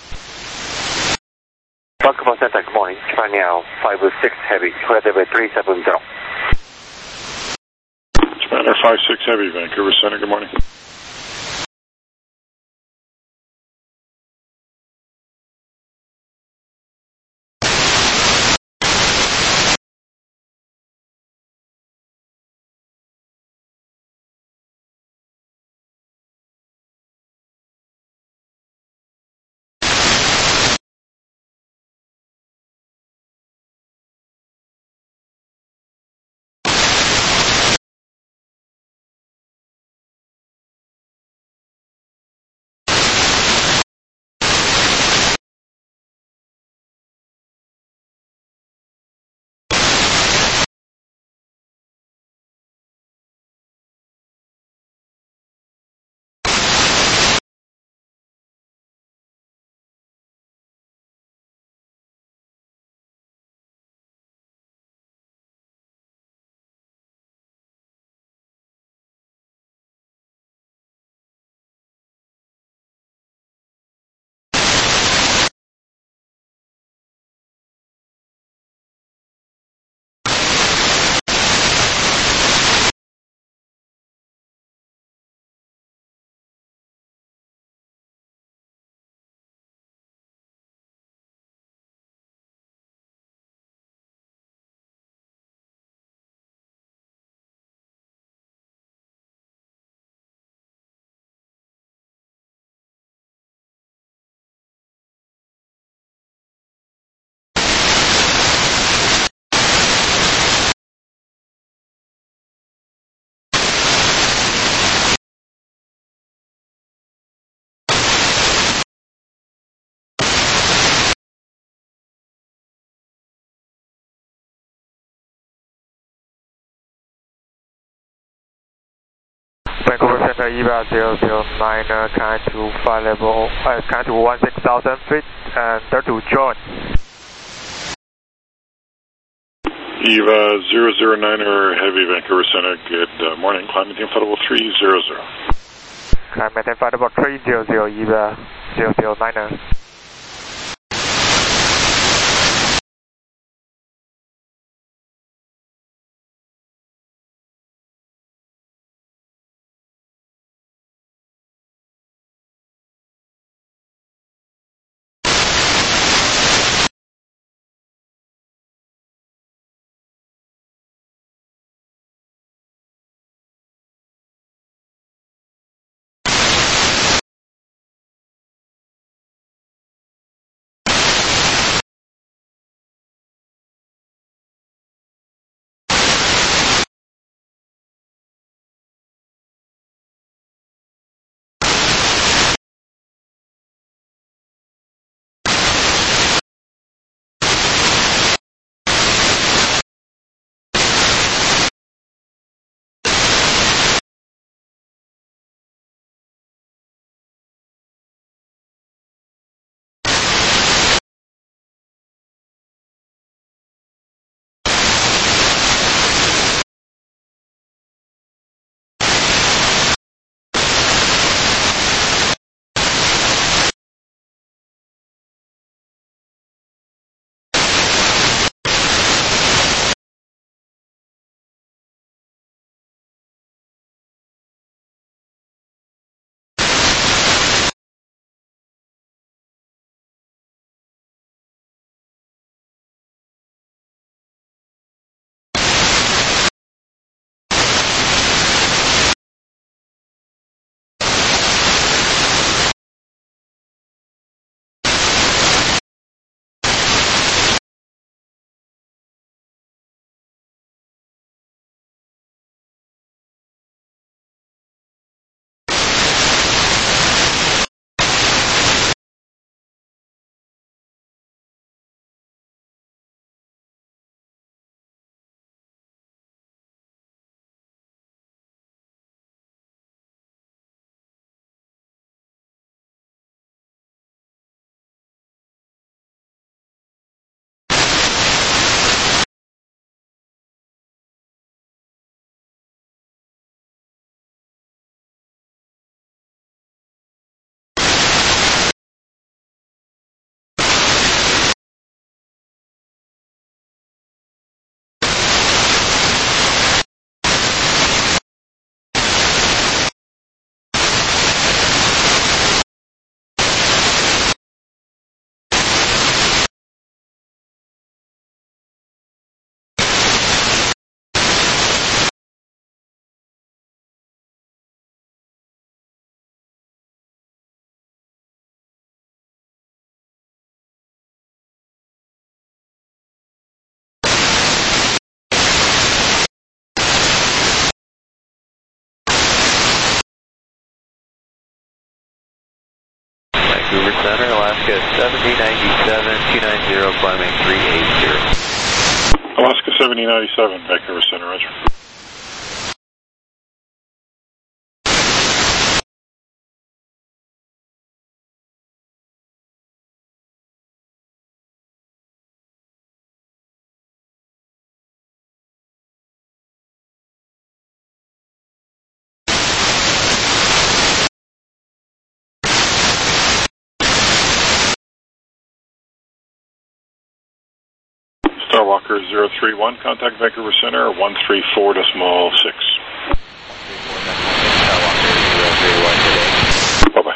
Vancouver Center, good morning. China 56 Heavy, clear level 370. China 56 Heavy, Vancouver Center, good morning. Vancouver Center EVA 009, kind to flight level, kind to 16,000 feet, and dare to join. EVA 009er Heavy, Vancouver Center, good morning. Climb maintain flight level 300. Climb maintain flight level 300, EVA 009er. Vancouver Center, Alaska 7097, 290, climbing 380. Alaska 7097, Vancouver Center, roger. Starwalker 031, contact Vancouver Center 134.6. Bye-bye.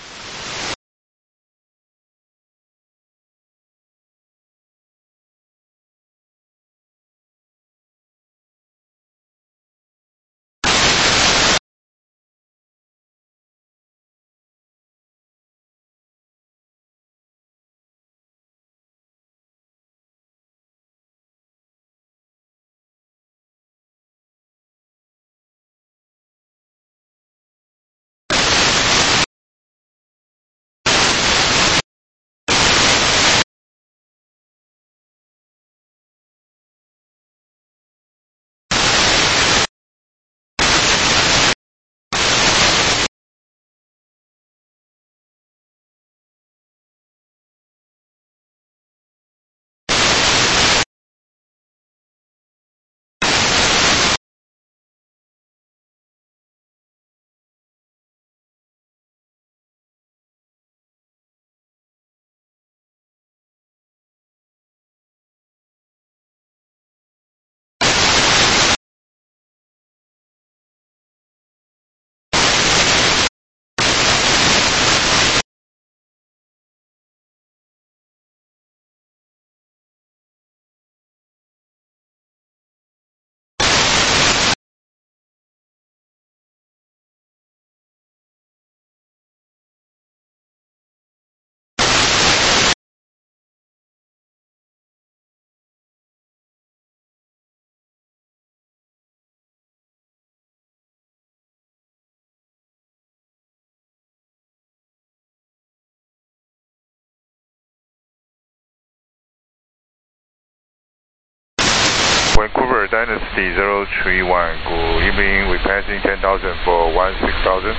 Vancouver Dynasty 031, good evening, we're passing 10,000 for 16,000.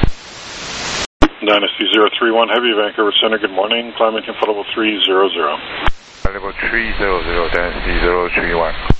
Dynasty 031, Heavy, Vancouver Center, good morning, climbing to level 300. Level 300, Dynasty 031.